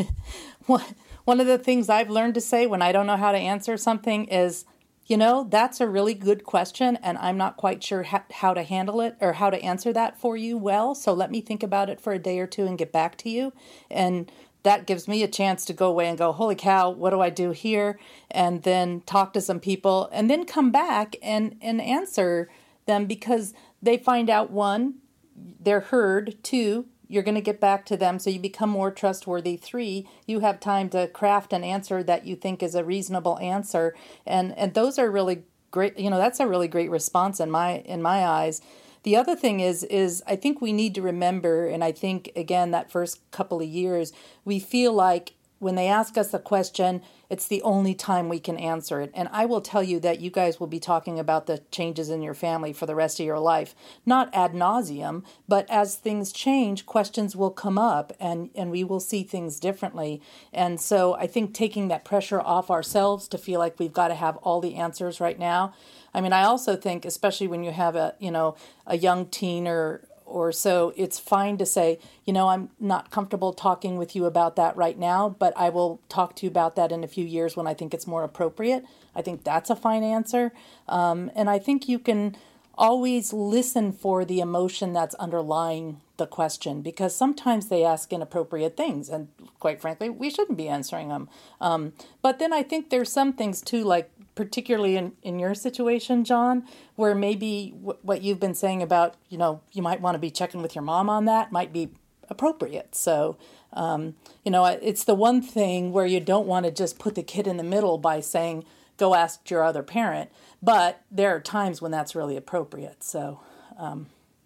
one of the things I've learned to say when I don't know how to answer something is, you know, that's a really good question, and I'm not quite sure ha- how to handle it or how to answer that for you well. So let me think about it for a day or two and get back to you. And that gives me a chance to go away and go, holy cow, what do I do here? And then talk to some people and then come back and, and answer them, because they find out, one, they're heard, two, you're going to get back to them, so you become more trustworthy. Three, you have time to craft an answer that you think is a reasonable answer. And and those are really great. You know, that's a really great response in my in my eyes. The other thing is, is I think we need to remember, and I think, again, that first couple of years, we feel like when they ask us a question, it's the only time we can answer it. And I will tell you that you guys will be talking about the changes in your family for the rest of your life, not ad nauseum, but as things change, questions will come up and, and we will see things differently. And so I think taking that pressure off ourselves to feel like we've got to have all the answers right now. I mean, I also think, especially when you have a, you know, a young teen or or so, it's fine to say, you know, I'm not comfortable talking with you about that right now, but I will talk to you about that in a few years when I think it's more appropriate. I think that's a fine answer. Um, and I think you can always listen for the emotion that's underlying the question, because sometimes they ask inappropriate things, and quite frankly, we shouldn't be answering them. Um, but then I think there's some things too, like particularly in, in your situation, John, where maybe w- what you've been saying about, you know, you might want to be checking with your mom on that might be appropriate. So Um, you know, it's the one thing where you don't want to just put the kid in the middle by saying, go ask your other parent. But there are times when that's really appropriate. So um,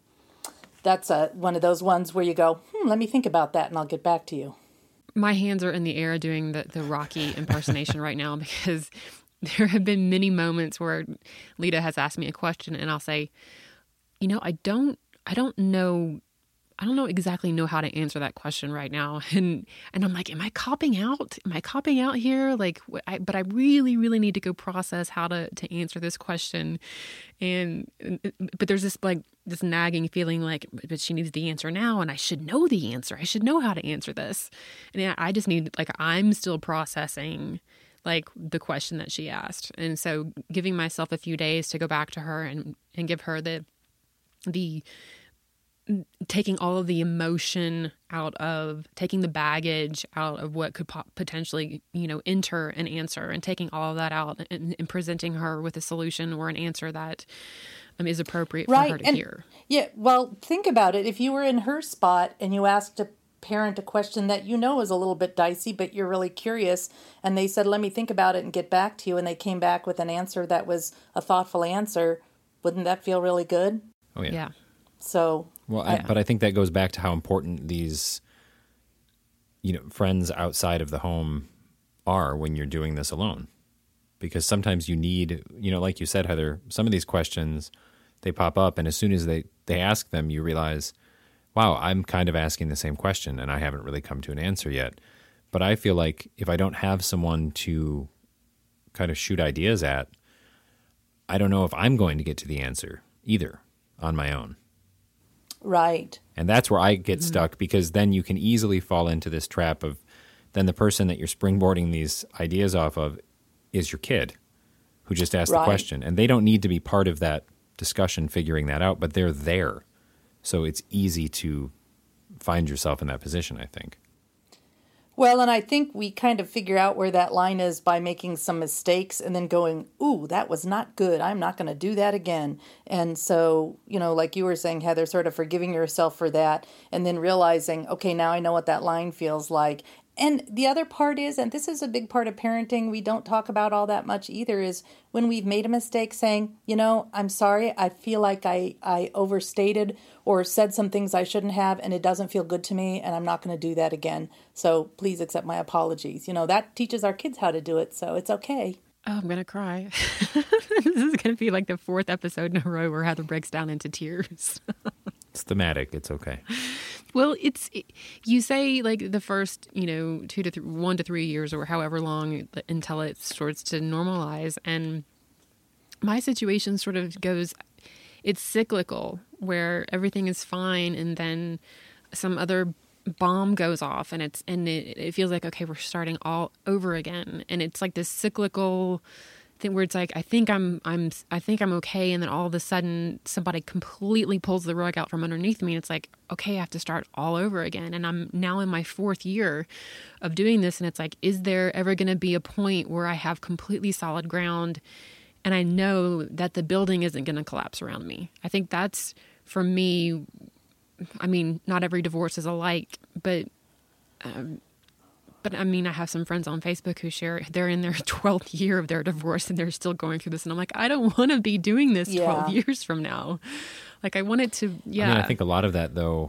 that's a, one of those ones where you go, hmm, let me think about that and I'll get back to you. My hands are in the air doing the, the Rocky impersonation right now, because there have been many moments where Lita has asked me a question and I'll say, you know, I don't, I don't know, I don't know exactly know how to answer that question right now. And, and I'm like, am I copping out? Am I copping out here? Like, I, but I really, really need to go process how to, to answer this question. And, but there's this like, this nagging feeling like, but she needs the answer now and I should know the answer. I should know how to answer this. And I just need, like, I'm still processing like the question that she asked. And so giving myself a few days to go back to her and, and give her the, the, taking all of the emotion out of, taking the baggage out of what could po- potentially, you know, enter an answer, and taking all of that out and, and presenting her with a solution or an answer that um, is appropriate for right. her to and, hear. Yeah. Well, think about it. If you were in her spot and you asked a parent a question that you know is a little bit dicey, but you're really curious, and they said, let me think about it and get back to you, and they came back with an answer that was a thoughtful answer, wouldn't that feel really good? Oh, yeah. Yeah. So... Well, I, but I think that goes back to how important these, you know, friends outside of the home are when you're doing this alone. Because sometimes you need, you know, like you said, Heather, some of these questions, they pop up, and as soon as they, they ask them, you realize, wow, I'm kind of asking the same question, and I haven't really come to an answer yet. But I feel like if I don't have someone to kind of shoot ideas at, I don't know if I'm going to get to the answer either on my own. Right. And that's where I get stuck, because then you can easily fall into this trap of then the person that you're springboarding these ideas off of is your kid who just asked right. the question. And they don't need to be part of that discussion figuring that out, but they're there. So it's easy to find yourself in that position, I think. Well, and I think we kind of figure out where that line is by making some mistakes and then going, ooh, that was not good. I'm not going to do that again. And so, you know, like you were saying, Heather, sort of forgiving yourself for that and then realizing, okay, now I know what that line feels like. And the other part is, and this is a big part of parenting we don't talk about all that much either, is when we've made a mistake saying, you know, I'm sorry, I feel like I, I overstated or said some things I shouldn't have, and it doesn't feel good to me, and I'm not going to do that again. So please accept my apologies. You know, that teaches our kids how to do it, so it's okay. Oh, I'm going to cry. This is going to be like the fourth episode in a row where Heather breaks down into tears. It's thematic. It's okay. Well, it's, you say like the first, you know, two to th- one to three years or however long until it starts to normalize. And my situation sort of goes, it's cyclical where everything is fine. And then some other bomb goes off and it's, and it, it feels like, okay, we're starting all over again. And it's like this cyclical thing where it's like, I think I'm, I'm, I think I'm okay. And then all of a sudden somebody completely pulls the rug out from underneath me. And it's like, okay, I have to start all over again. And I'm now in my fourth year of doing this. And it's like, is there ever going to be a point where I have completely solid ground and I know that the building isn't going to collapse around me? I think that's, for me, I mean, not every divorce is alike, but, um, but I mean, I have some friends on Facebook who share they're in their twelfth year of their divorce and they're still going through this. And I'm like, I don't want to be doing this yeah. twelve years from now. Like, I want it to, yeah. I mean, I think a lot of that, though,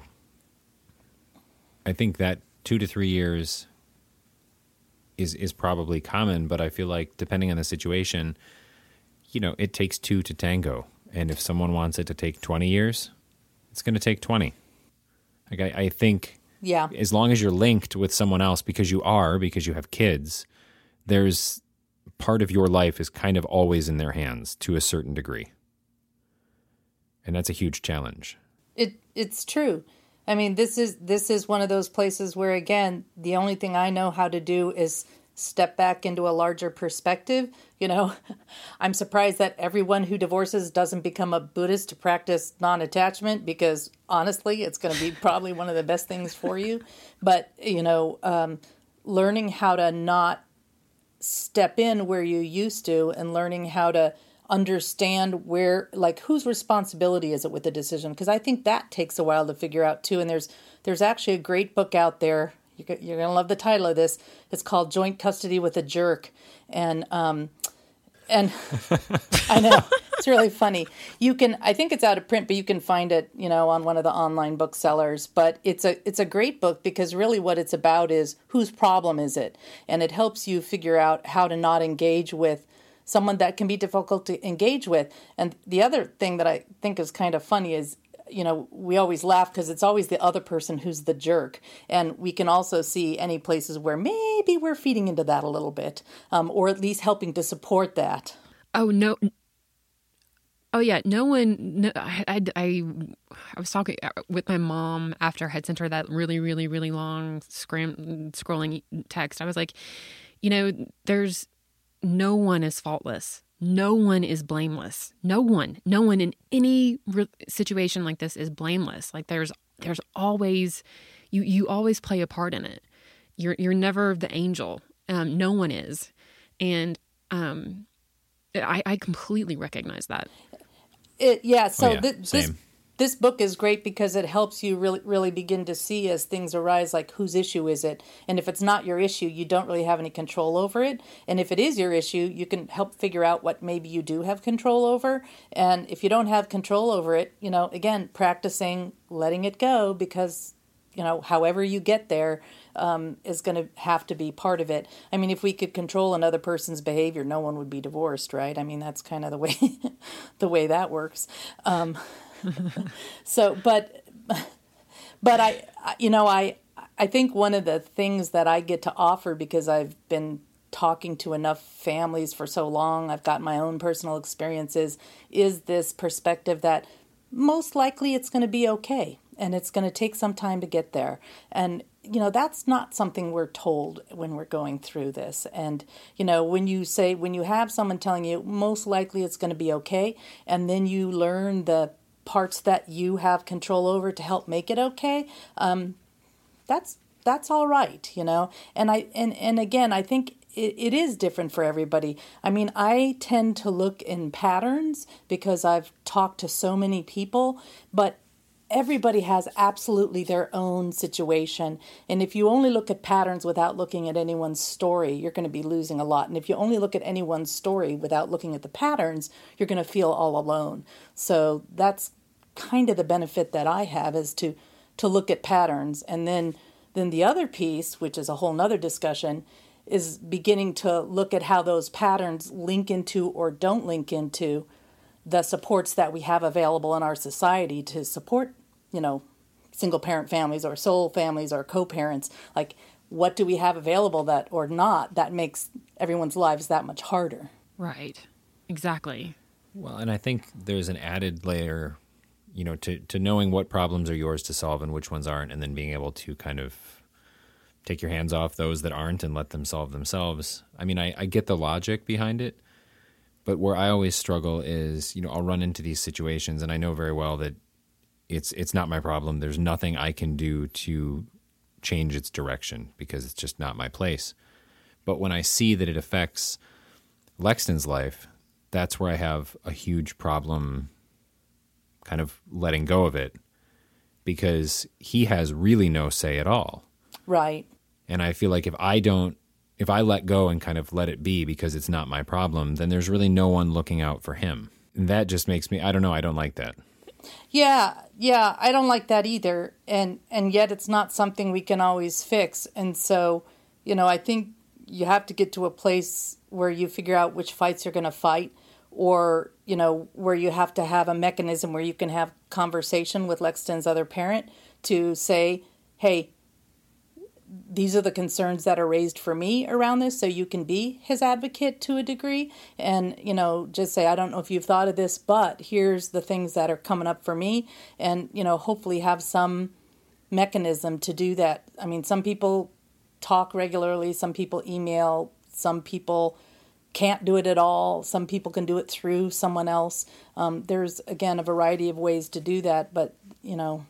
I think that two to three years is is probably common, but I feel like depending on the situation, you know, it takes two to tango. And if someone wants it to take twenty years, it's going to take twenty. Like, I, I think yeah. as long as you're linked with someone else, because you are, because you have kids, there's part of your life is kind of always in their hands to a certain degree. And that's a huge challenge. It It's true. I mean, this is this is one of those places where, again, the only thing I know how to do is step back into a larger perspective. You know, I'm surprised that everyone who divorces doesn't become a Buddhist to practice non-attachment, because honestly, it's going to be probably one of the best things for you. But, you know, um, learning how to not step in where you used to and learning how to understand where, like, whose responsibility is it with the decision? Because I think that takes a while to figure out too. And there's there's actually a great book out there. You're, you're going to love the title of this. It's called Joint Custody with a Jerk. And, um, and I know, it's really funny. You can, I think it's out of print, but you can find it, you know, on one of the online booksellers. But it's a, it's a great book because really what it's about is whose problem is it? And it helps you figure out how to not engage with someone that can be difficult to engage with. And the other thing that I think is kind of funny is, you know, we always laugh because it's always the other person who's the jerk. And we can also see any places where maybe we're feeding into that a little bit, um, or at least helping to support that. Oh, no. Oh, yeah. No one, no, I, I, I, I was talking with my mom after I had sent her that really, really, really long scram- scrolling text. I was like, you know, there's no one is faultless. No one is blameless. No one, no one in any re- situation like this is blameless. Like there's, there's always, you, you always play a part in it. You're, you're never the angel. Um, no one is. And, um, I, I completely recognize that. It, yeah. So oh, yeah. th- this, this book is great because it helps you really, really begin to see as things arise, like whose issue is it? And if it's not your issue, you don't really have any control over it. And if it is your issue, you can help figure out what maybe you do have control over. And if you don't have control over it, you know, again, practicing letting it go because, you know, however you get there um, is going to have to be part of it. I mean, if we could control another person's behavior, no one would be divorced, right? I mean, that's kind of the way the way that works. Um So, but, but I, you know, I, I think one of the things that I get to offer because I've been talking to enough families for so long, I've got my own personal experiences, is this perspective that most likely it's going to be okay. And it's going to take some time to get there. And, you know, that's not something we're told when we're going through this. And, you know, when you say, when you have someone telling you, most likely it's going to be okay, and then you learn the parts that you have control over to help make it okay, um, that's that's all right, you know. And I and, and again, I think it, it is different for everybody. I mean, I tend to look in patterns because I've talked to so many people, but everybody has absolutely their own situation. And if you only look at patterns without looking at anyone's story, you're going to be losing a lot. And if you only look at anyone's story without looking at the patterns, you're going to feel all alone. So that's kind of the benefit that I have, is to to look at patterns. And then then the other piece, which is a whole nother discussion, is beginning to look at how those patterns link into or don't link into the supports that we have available in our society to support, you know, single parent families or sole families or co-parents. Like, what do we have available that or not that makes everyone's lives that much harder? Right. Exactly. Well, and I think there's an added layer, you know, to, to knowing what problems are yours to solve and which ones aren't, and then being able to kind of take your hands off those that aren't and let them solve themselves. I mean, I, I get the logic behind it, but where I always struggle is, you know, I'll run into these situations and I know very well that it's it's not my problem. There's nothing I can do to change its direction because it's just not my place. But when I see that it affects Lexton's life, that's where I have a huge problem kind of letting go of it, because he has really no say at all. Right. And I feel like if I don't, if I let go and kind of let it be because it's not my problem, then there's really no one looking out for him. And that just makes me, I don't know, I don't like that. Yeah, yeah, I don't like that either. And and yet it's not something we can always fix. And so, you know, I think you have to get to a place where you figure out which fights you're going to fight, or, you know, where you have to have a mechanism where you can have conversation with Lexton's other parent to say, hey, these are the concerns that are raised for me around this, so you can be his advocate to a degree. And, you know, just say, I don't know if you've thought of this, but here's the things that are coming up for me. And, you know, hopefully have some mechanism to do that. I mean, some people talk regularly, some people email, some people can't do it at all. Some people can do it through someone else. Um, there's, again, a variety of ways to do that. But, you know,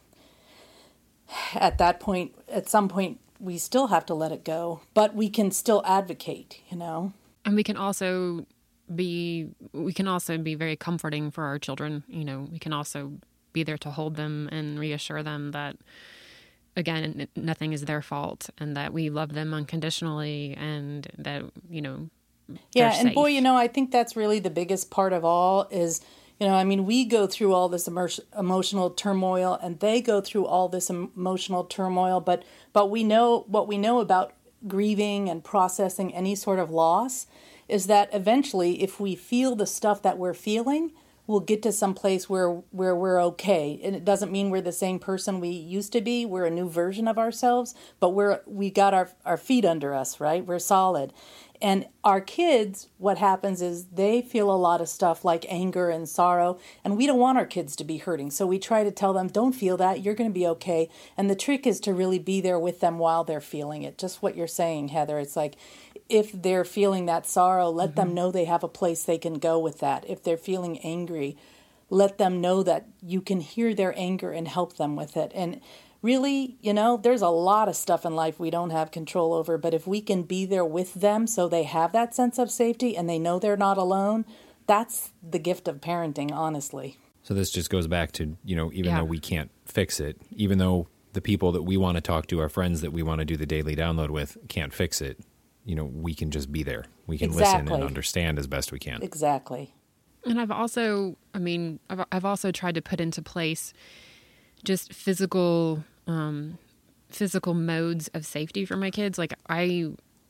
at that point, at some point, we still have to let it go, but we can still advocate, you know. And we can also be, we can also be very comforting for our children. You know, we can also be there to hold them and reassure them that again, nothing is their fault, and that we love them unconditionally, and that, you know, yeah, they're and safe. boy, you know, I think that's really the biggest part of all is, you know, I mean, we go through all this immer- emotional turmoil, and they go through all this em- emotional turmoil, but but we know what we know about grieving and processing any sort of loss is that eventually, if we feel the stuff that we're feeling, we'll get to some place where where we're okay. And it doesn't mean we're the same person we used to be. We're a new version of ourselves, but we're we got our our feet under us, right? We're solid. And our kids, what happens is they feel a lot of stuff like anger and sorrow, and we don't want our kids to be hurting. So we try to tell them, don't feel that, you're going to be okay. And the trick is to really be there with them while they're feeling it. Just what you're saying, Heather. It's like, if they're feeling that sorrow, let mm-hmm. them know they have a place they can go with that. If they're feeling angry, let them know that you can hear their anger and help them with it. And really, you know, there's a lot of stuff in life we don't have control over, but if we can be there with them so they have that sense of safety and they know they're not alone, that's the gift of parenting, honestly. So this just goes back to, you know, even Yeah. though we can't fix it, even though the people that we want to talk to, our friends that we want to do the daily download with, can't fix it, you know, we can just be there. We can Exactly. listen and understand as best we can. Exactly. And I've also, I mean, I've, I've also tried to put into place just physical, um, physical modes of safety for my kids. Like I,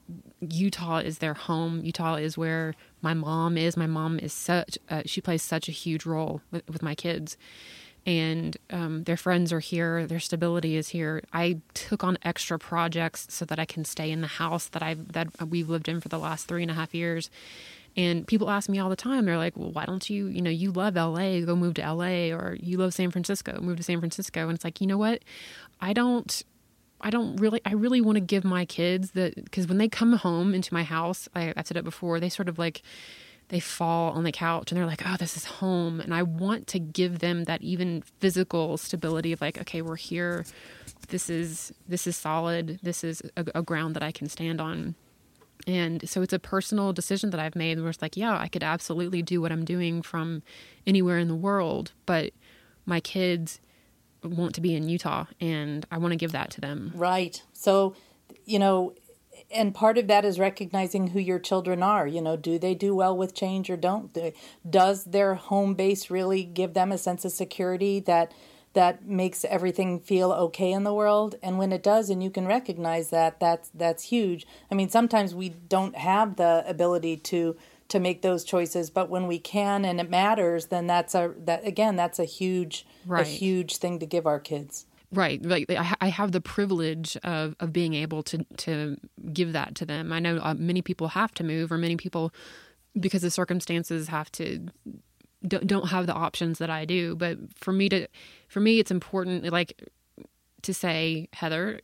Utah is their home. Utah is where my mom is. My mom is such, uh, she plays such a huge role with, with my kids. And um, their friends are here. Their stability is here. I took on extra projects so that I can stay in the house that I that we've lived in for the last three and a half years. And people ask me all the time. They're like, "Well, why don't you? You know, you love L A. Go move to L A, or you love San Francisco. Move to San Francisco." And it's like, you know what? I don't. I don't really. I really want to give my kids the because when they come home into my house, I, I've said it before. They sort of like. They fall on the couch and they're like, oh, this is home. And I want to give them that even physical stability of like, okay, we're here. This is, this is solid. This is a, a ground that I can stand on. And so it's a personal decision that I've made where it's like, yeah, I could absolutely do what I'm doing from anywhere in the world, but my kids want to be in Utah and I want to give that to them. Right. So, you know, and part of that is recognizing who your children are. You know, do they do well with change or don't? Does their home base really give them a sense of security that that makes everything feel okay in the world? And when it does, and you can recognize that, that's that's huge. I mean, sometimes we don't have the ability to to make those choices, but when we can and it matters, then that's a that again, that's a huge right. a huge thing to give our kids. Right. Like I have the privilege of, of being able to, to give that to them. I know uh, many people have to move or many people, because of circumstances, have to don't, don't have the options that I do. But for me to, for me, it's important, like to say, Heather,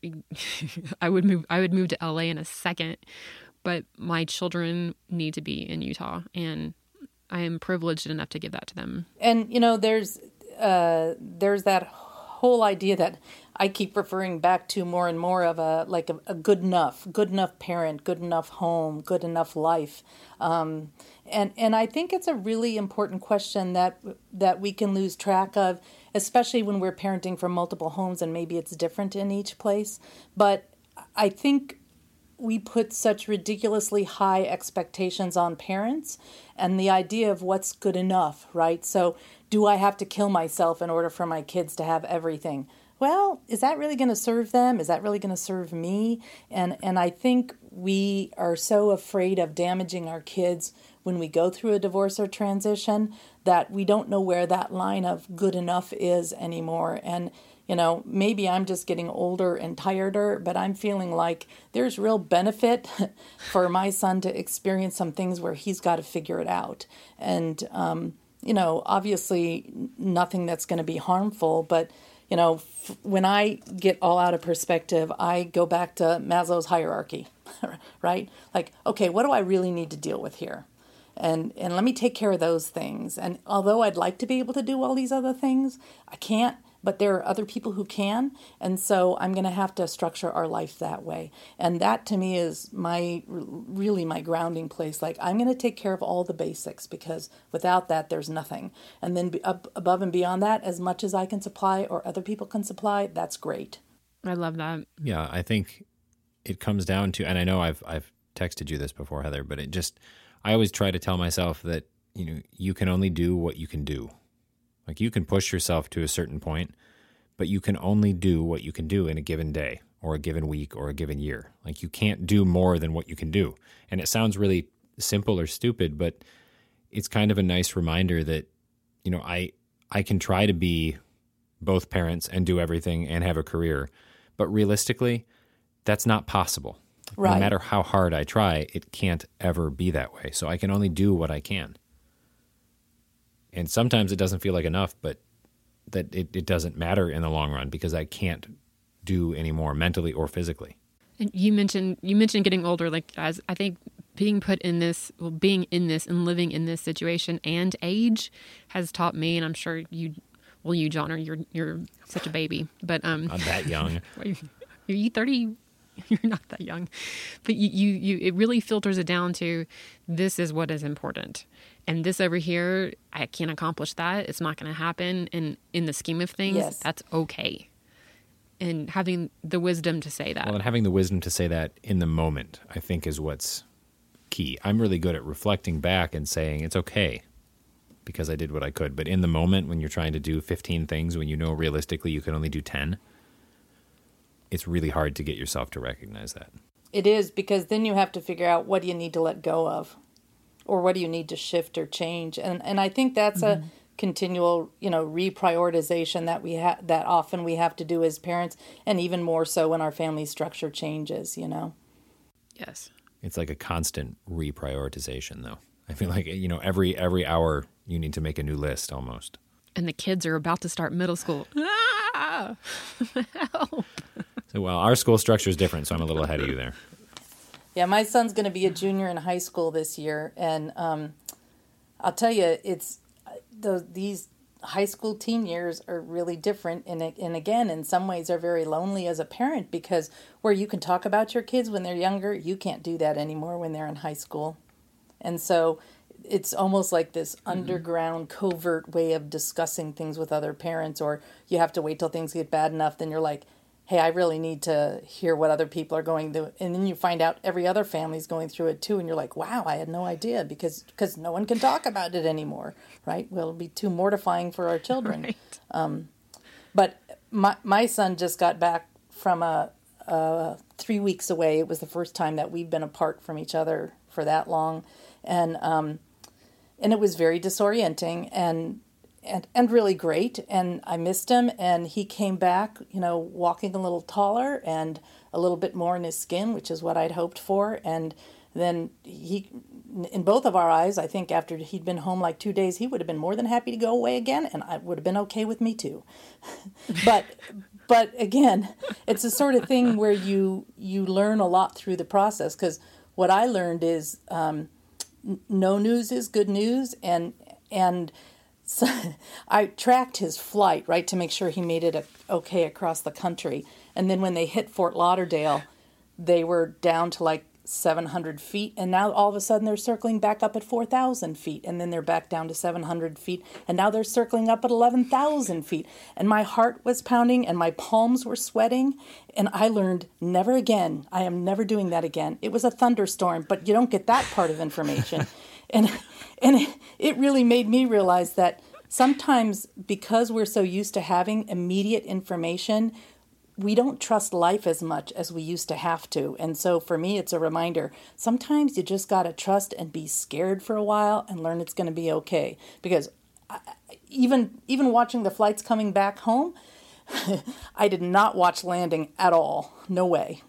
I would move, I would move to L A in a second, but my children need to be in Utah and I am privileged enough to give that to them. And, you know, there's, uh, there's that whole idea that I keep referring back to more and more of a like a, a good enough, good enough parent, good enough home, good enough life, um, and and I think it's a really important question that that we can lose track of, especially when we're parenting from multiple homes and maybe it's different in each place. But I think we put such ridiculously high expectations on parents and the idea of what's good enough, right? So do I have to kill myself in order for my kids to have everything? Well, is that really going to serve them? Is that really going to serve me? And and I think we are so afraid of damaging our kids when we go through a divorce or transition that we don't know where that line of good enough is anymore. And you know, maybe I'm just getting older and tireder, but I'm feeling like there's real benefit for my son to experience some things where he's got to figure it out. And, um, you know, obviously nothing that's going to be harmful, but, you know, f- when I get all out of perspective, I go back to Maslow's hierarchy, right? Like, okay, what do I really need to deal with here? And and let me take care of those things. And although I'd like to be able to do all these other things, I can't. But there are other people who can, and so I'm going to have to structure our life that way. And that, to me, is my really my grounding place. Like, I'm going to take care of all the basics, because without that, there's nothing. And then be up above and beyond that, as much as I can supply or other people can supply, that's great. I love that. Yeah, I think it comes down to, and I know I've I've texted you this before, Heather, but it just, I always try to tell myself that, you know, you can only do what you can do. Like, you can push yourself to a certain point, but you can only do what you can do in a given day or a given week or a given year. Like, you can't do more than what you can do. And it sounds really simple or stupid, but it's kind of a nice reminder that, you know, I I can try to be both parents and do everything and have a career, but realistically, that's not possible. Right. No matter how hard I try, it can't ever be that way. So I can only do what I can. And sometimes it doesn't feel like enough, but that it, it doesn't matter in the long run because I can't do any more mentally or physically. And you mentioned you mentioned getting older. Like, as I think being put in this, well, being in this and living in this situation and age has taught me, and I'm sure you, well, you, John, are you're you're such a baby, but um, I'm that young. Are you thirty? You're not that young, but you, you, you, it really filters it down to, this is what is important. And this over here, I can't accomplish that. It's not going to happen. And in the scheme of things, yes. that's okay. And having the wisdom to say that. Well, and having the wisdom to say that in the moment, I think, is what's key. I'm really good at reflecting back and saying it's okay because I did what I could. But in the moment, when you're trying to do fifteen things, when you know realistically you can only do ten, it's really hard to get yourself to recognize that. It is, because then you have to figure out, what do you need to let go of, or what do you need to shift or change. And and I think that's mm-hmm. a continual, you know, reprioritization that we have, that often we have to do as parents, and even more so when our family structure changes, you know. Yes. It's like a constant reprioritization, though. I feel like, you know, every every hour you need to make a new list almost. And the kids are about to start middle school. Ah! Help. So, well, our school structure is different, so I'm a little ahead of you there. Yeah, my son's going to be a junior in high school this year, and um, I'll tell you, it's the, these high school teen years are really different, and, and again, in some ways are very lonely as a parent, because where you can talk about your kids when they're younger, you can't do that anymore when they're in high school. And so it's almost like this mm-hmm. underground, covert way of discussing things with other parents, or you have to wait till things get bad enough, then you're like, hey, I really need to hear what other people are going through. And then you find out every other family's going through it too. And you're like, wow, I had no idea, because because no one can talk about it anymore, right? Well, it'll be too mortifying for our children. Right. Um, but my my son just got back from a, a three weeks away. It was the first time that we've been apart from each other for that long. And um, and it was very disorienting and And, and really great, and I missed him, and he came back, you know, walking a little taller and a little bit more in his skin, which is what I'd hoped for. And then he, in both of our eyes, I think after he'd been home like two days, he would have been more than happy to go away again, and I would have been okay with me too. but but again, it's the sort of thing where you you learn a lot through the process, because what I learned is um, no news is good news, and and so I tracked his flight, right, to make sure he made it okay across the country. And then when they hit Fort Lauderdale, they were down to like seven hundred feet. And now all of a sudden they're circling back up at four thousand feet. And then they're back down to seven hundred feet. And now they're circling up at eleven thousand feet. And my heart was pounding and my palms were sweating. And I learned, never again. I am never doing that again. It was a thunderstorm, but you don't get that part of information. And and it, it really made me realize that sometimes, because we're so used to having immediate information, we don't trust life as much as we used to have to. And so for me, it's a reminder. Sometimes you just got to trust and be scared for a while and learn it's going to be okay. Because I, even even watching the flights coming back home, I did not watch landing at all. No way.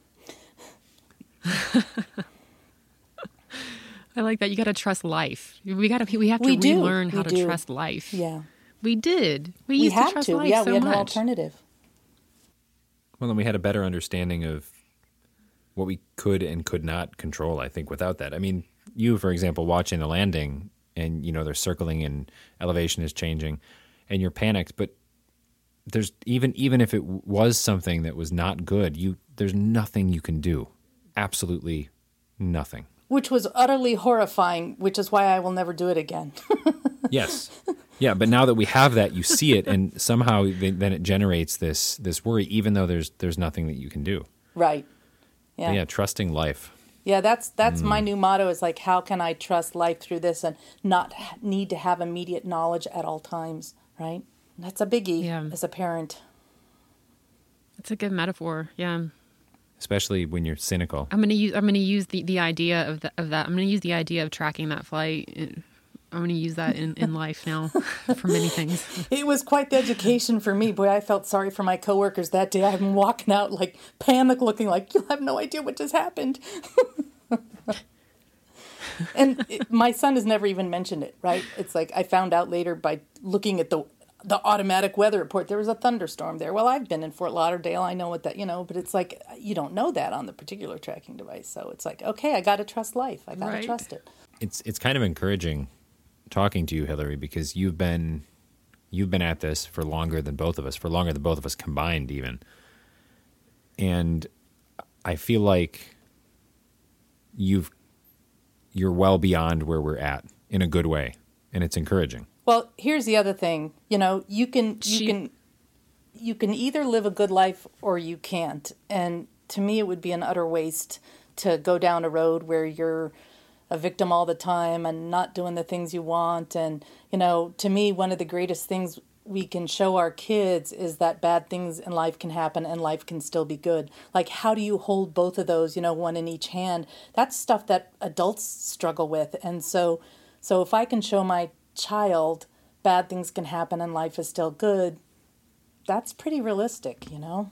I like that. You got to trust life. We got to. We have to we do. relearn how we to do. trust life. Yeah, we did. We, we used had to trust to. life Yeah, so we had much. no alternative. Well, then we had a better understanding of what we could and could not control, I think, without that. I mean, you, for example, watching the landing, and, you know, they're circling and elevation is changing, and you're panicked, but there's even even if it was something that was not good, you there's nothing you can do. Absolutely nothing. Which was utterly horrifying, which is why I will never do it again. Yes. Yeah, but now that we have that, you see it, and somehow then it generates this this worry, even though there's there's nothing that you can do. Right. Yeah. But yeah, trusting life. Yeah, that's that's Mm. my new motto is like, how can I trust life through this and not h- need to have immediate knowledge at all times, right? That's a biggie Yeah. as a parent. It's a good metaphor. Yeah. Especially when you're cynical. I'm gonna use I'm gonna use the, the idea of the, of that. I'm gonna use the idea of tracking that flight. I'm gonna use that in, in life now for many things. It was quite the education for me. Boy, I felt sorry for my coworkers that day. I'm walking out like panic looking like, you'll have no idea what just happened. And it, my son has never even mentioned it, right? It's like I found out later by looking at the the automatic weather report. There was a thunderstorm there. Well, I've been in Fort Lauderdale. I know what that, you know, but it's like you don't know that on the particular tracking device. So it's like, okay, I got to trust life. I got to Right. trust it. It's it's kind of encouraging talking to you, Hillary, because you've been you've been at this for longer than both of us, for longer than both of us combined even. And I feel like you've you're well beyond where we're at in a good way, and it's encouraging. Well, here's the other thing. You know, you can you She- can you can either live a good life or you can't. And to me, it would be an utter waste to go down a road where you're a victim all the time and not doing the things you want. And, you know, to me, one of the greatest things we can show our kids is that bad things in life can happen and life can still be good. Like, how do you hold both of those, you know, one in each hand? That's stuff that adults struggle with. And so, so if I can show my child bad things can happen and life is still good, that's pretty realistic, you know?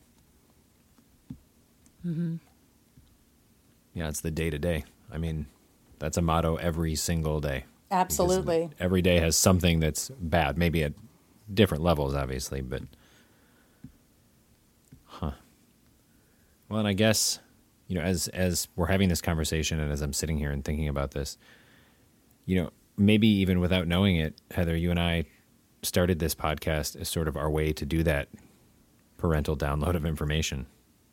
Yeah, it's the day to day. I mean, that's a motto every single day. Absolutely. Because every day has something that's bad, maybe at different levels, obviously, but huh. Well, and I guess, you know, as as we're having this conversation and as I'm sitting here and thinking about this, you know, maybe even without knowing it, Heather, you and I started this podcast as sort of our way to do that parental download of information.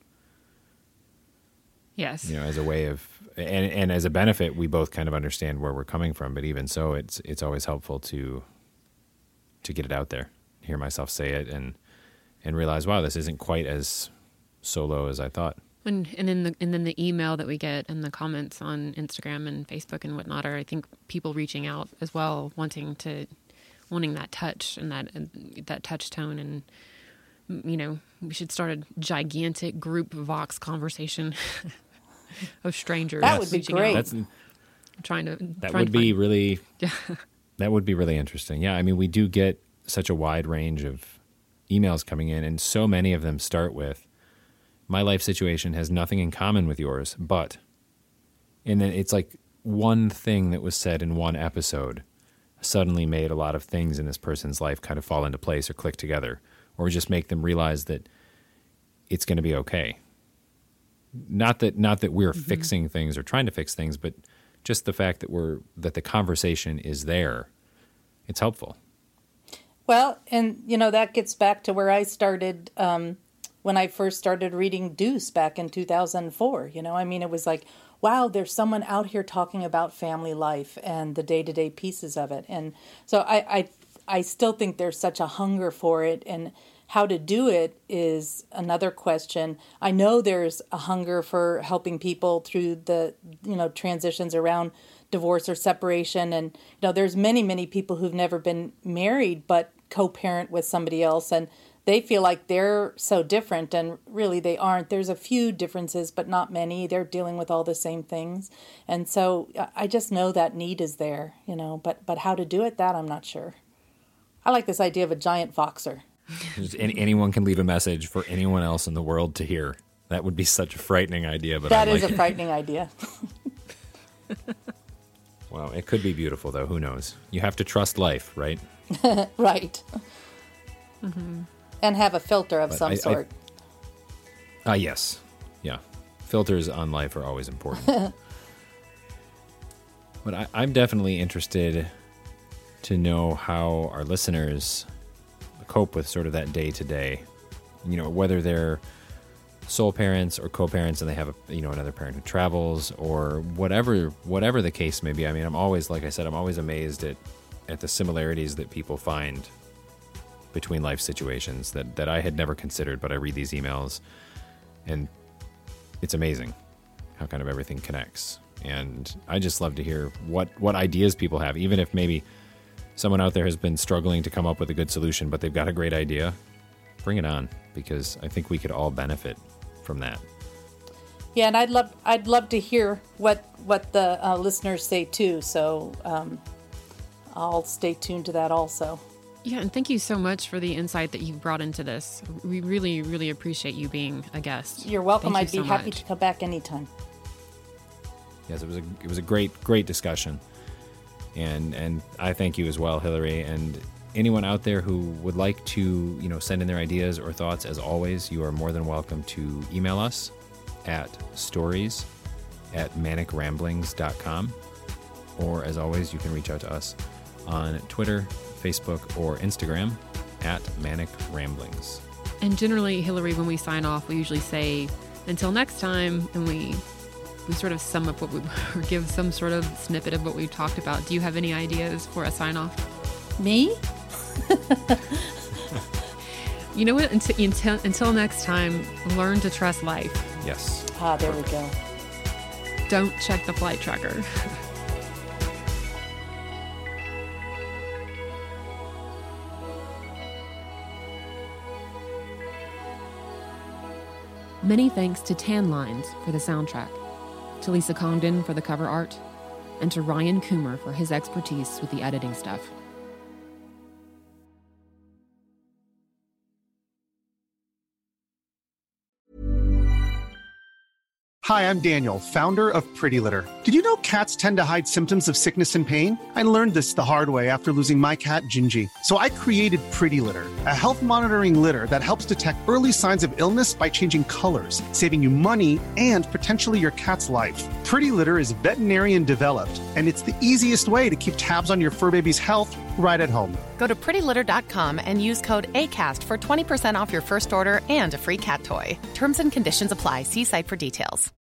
Yes. You know, as a way of, and and as a benefit, we both kind of understand where we're coming from. But even so, it's it's always helpful to to get it out there, hear myself say it, and and realize, wow, this isn't quite as solo as I thought. And and then the and then the email that we get and the comments on Instagram and Facebook and whatnot are, I think, people reaching out as well, wanting to wanting that touch and that and that touch tone. And you know, we should start a gigantic group Vox conversation of strangers. That would be reaching great. out, That's trying to that trying would to be find- really yeah. that would be really interesting. Yeah, I mean, we do get such a wide range of emails coming in, and so many of them start with, my life situation has nothing in common with yours, but, and then it's like one thing that was said in one episode suddenly made a lot of things in this person's life kind of fall into place or click together, or just make them realize that it's going to be okay. Not that not that we're Mm-hmm. fixing things or trying to fix things, but just the fact that we're that the conversation is there. It's helpful. Well, and, you know, that gets back to where I started um, when I first started reading Deuce back in two thousand four. You know, I mean, it was like, wow, there's someone out here talking about family life and the day-to-day pieces of it. And so I, I, I still think there's such a hunger for it, and how to do it is another question. I know there's a hunger for helping people through the, you know, transitions around divorce or separation. And, you know, there's many, many people who've never been married but co-parent with somebody else, and they feel like they're so different, and really they aren't. There's a few differences, but not many. They're dealing with all the same things. And so I just know that need is there, you know, but, but how to do it, that I'm not sure. I like this idea of a giant Voxer. Just any, anyone can leave a message for anyone else in the world to hear. That would be such a frightening idea, but That I is like a it. frightening idea. Well, it could be beautiful, though. Who knows? You have to trust life, right? Right. Mm-hmm. And have a filter of But some I- I- sort. Ah, yes. Yeah. Filters on life are always important. But I, I'm definitely interested to know how our listeners cope with sort of that day-to-day. You know, whether they're sole parents or co-parents and they have a, you know, another parent who travels, or whatever whatever the case may be. I mean, I'm always, like I said, I'm always amazed at at the similarities that people find between life situations that, that I had never considered, but I read these emails and it's amazing how kind of everything connects. And I just love to hear what, what ideas people have, even if maybe someone out there has been struggling to come up with a good solution, but they've got a great idea. Bring it on, because I think we could all benefit from that. Yeah, and I'd love I'd love to hear what what the uh, listeners say too. So um, I'll stay tuned to that also. Yeah, and thank you so much for the insight that you've brought into this. We really, really appreciate you being a guest. You're welcome. Thank I'd you be so happy much. to come back anytime. Yes, it was a it was a great great discussion, and and I thank you as well, Hillary. And anyone out there who would like to you know send in their ideas or thoughts, as always, you are more than welcome to email us at stories at manic ramblings dot com, or as always, you can reach out to us on Twitter, Facebook, or Instagram at Manic Ramblings. And generally, Hillary, when we sign off, we usually say, until next time, and we we sort of sum up what we, or give some sort of snippet of what we've talked about. Do you have any ideas for a sign off? Me? You know what? Until, until, until next time, learn to trust life. Yes. Ah, there we go. Don't check the flight tracker. Many thanks to Tan Lines for the soundtrack, to Lisa Congdon for the cover art, and to Ryan Coomer for his expertise with the editing stuff. Hi, I'm Daniel, founder of Pretty Litter. Did you know cats tend to hide symptoms of sickness and pain? I learned this the hard way after losing my cat, Gingy. So I created Pretty Litter, a health monitoring litter that helps detect early signs of illness by changing colors, saving you money and potentially your cat's life. Pretty Litter is veterinarian developed, and it's the easiest way to keep tabs on your fur baby's health right at home. Go to pretty litter dot com and use code ACAST for twenty percent off your first order and a free cat toy. Terms and conditions apply. See site for details.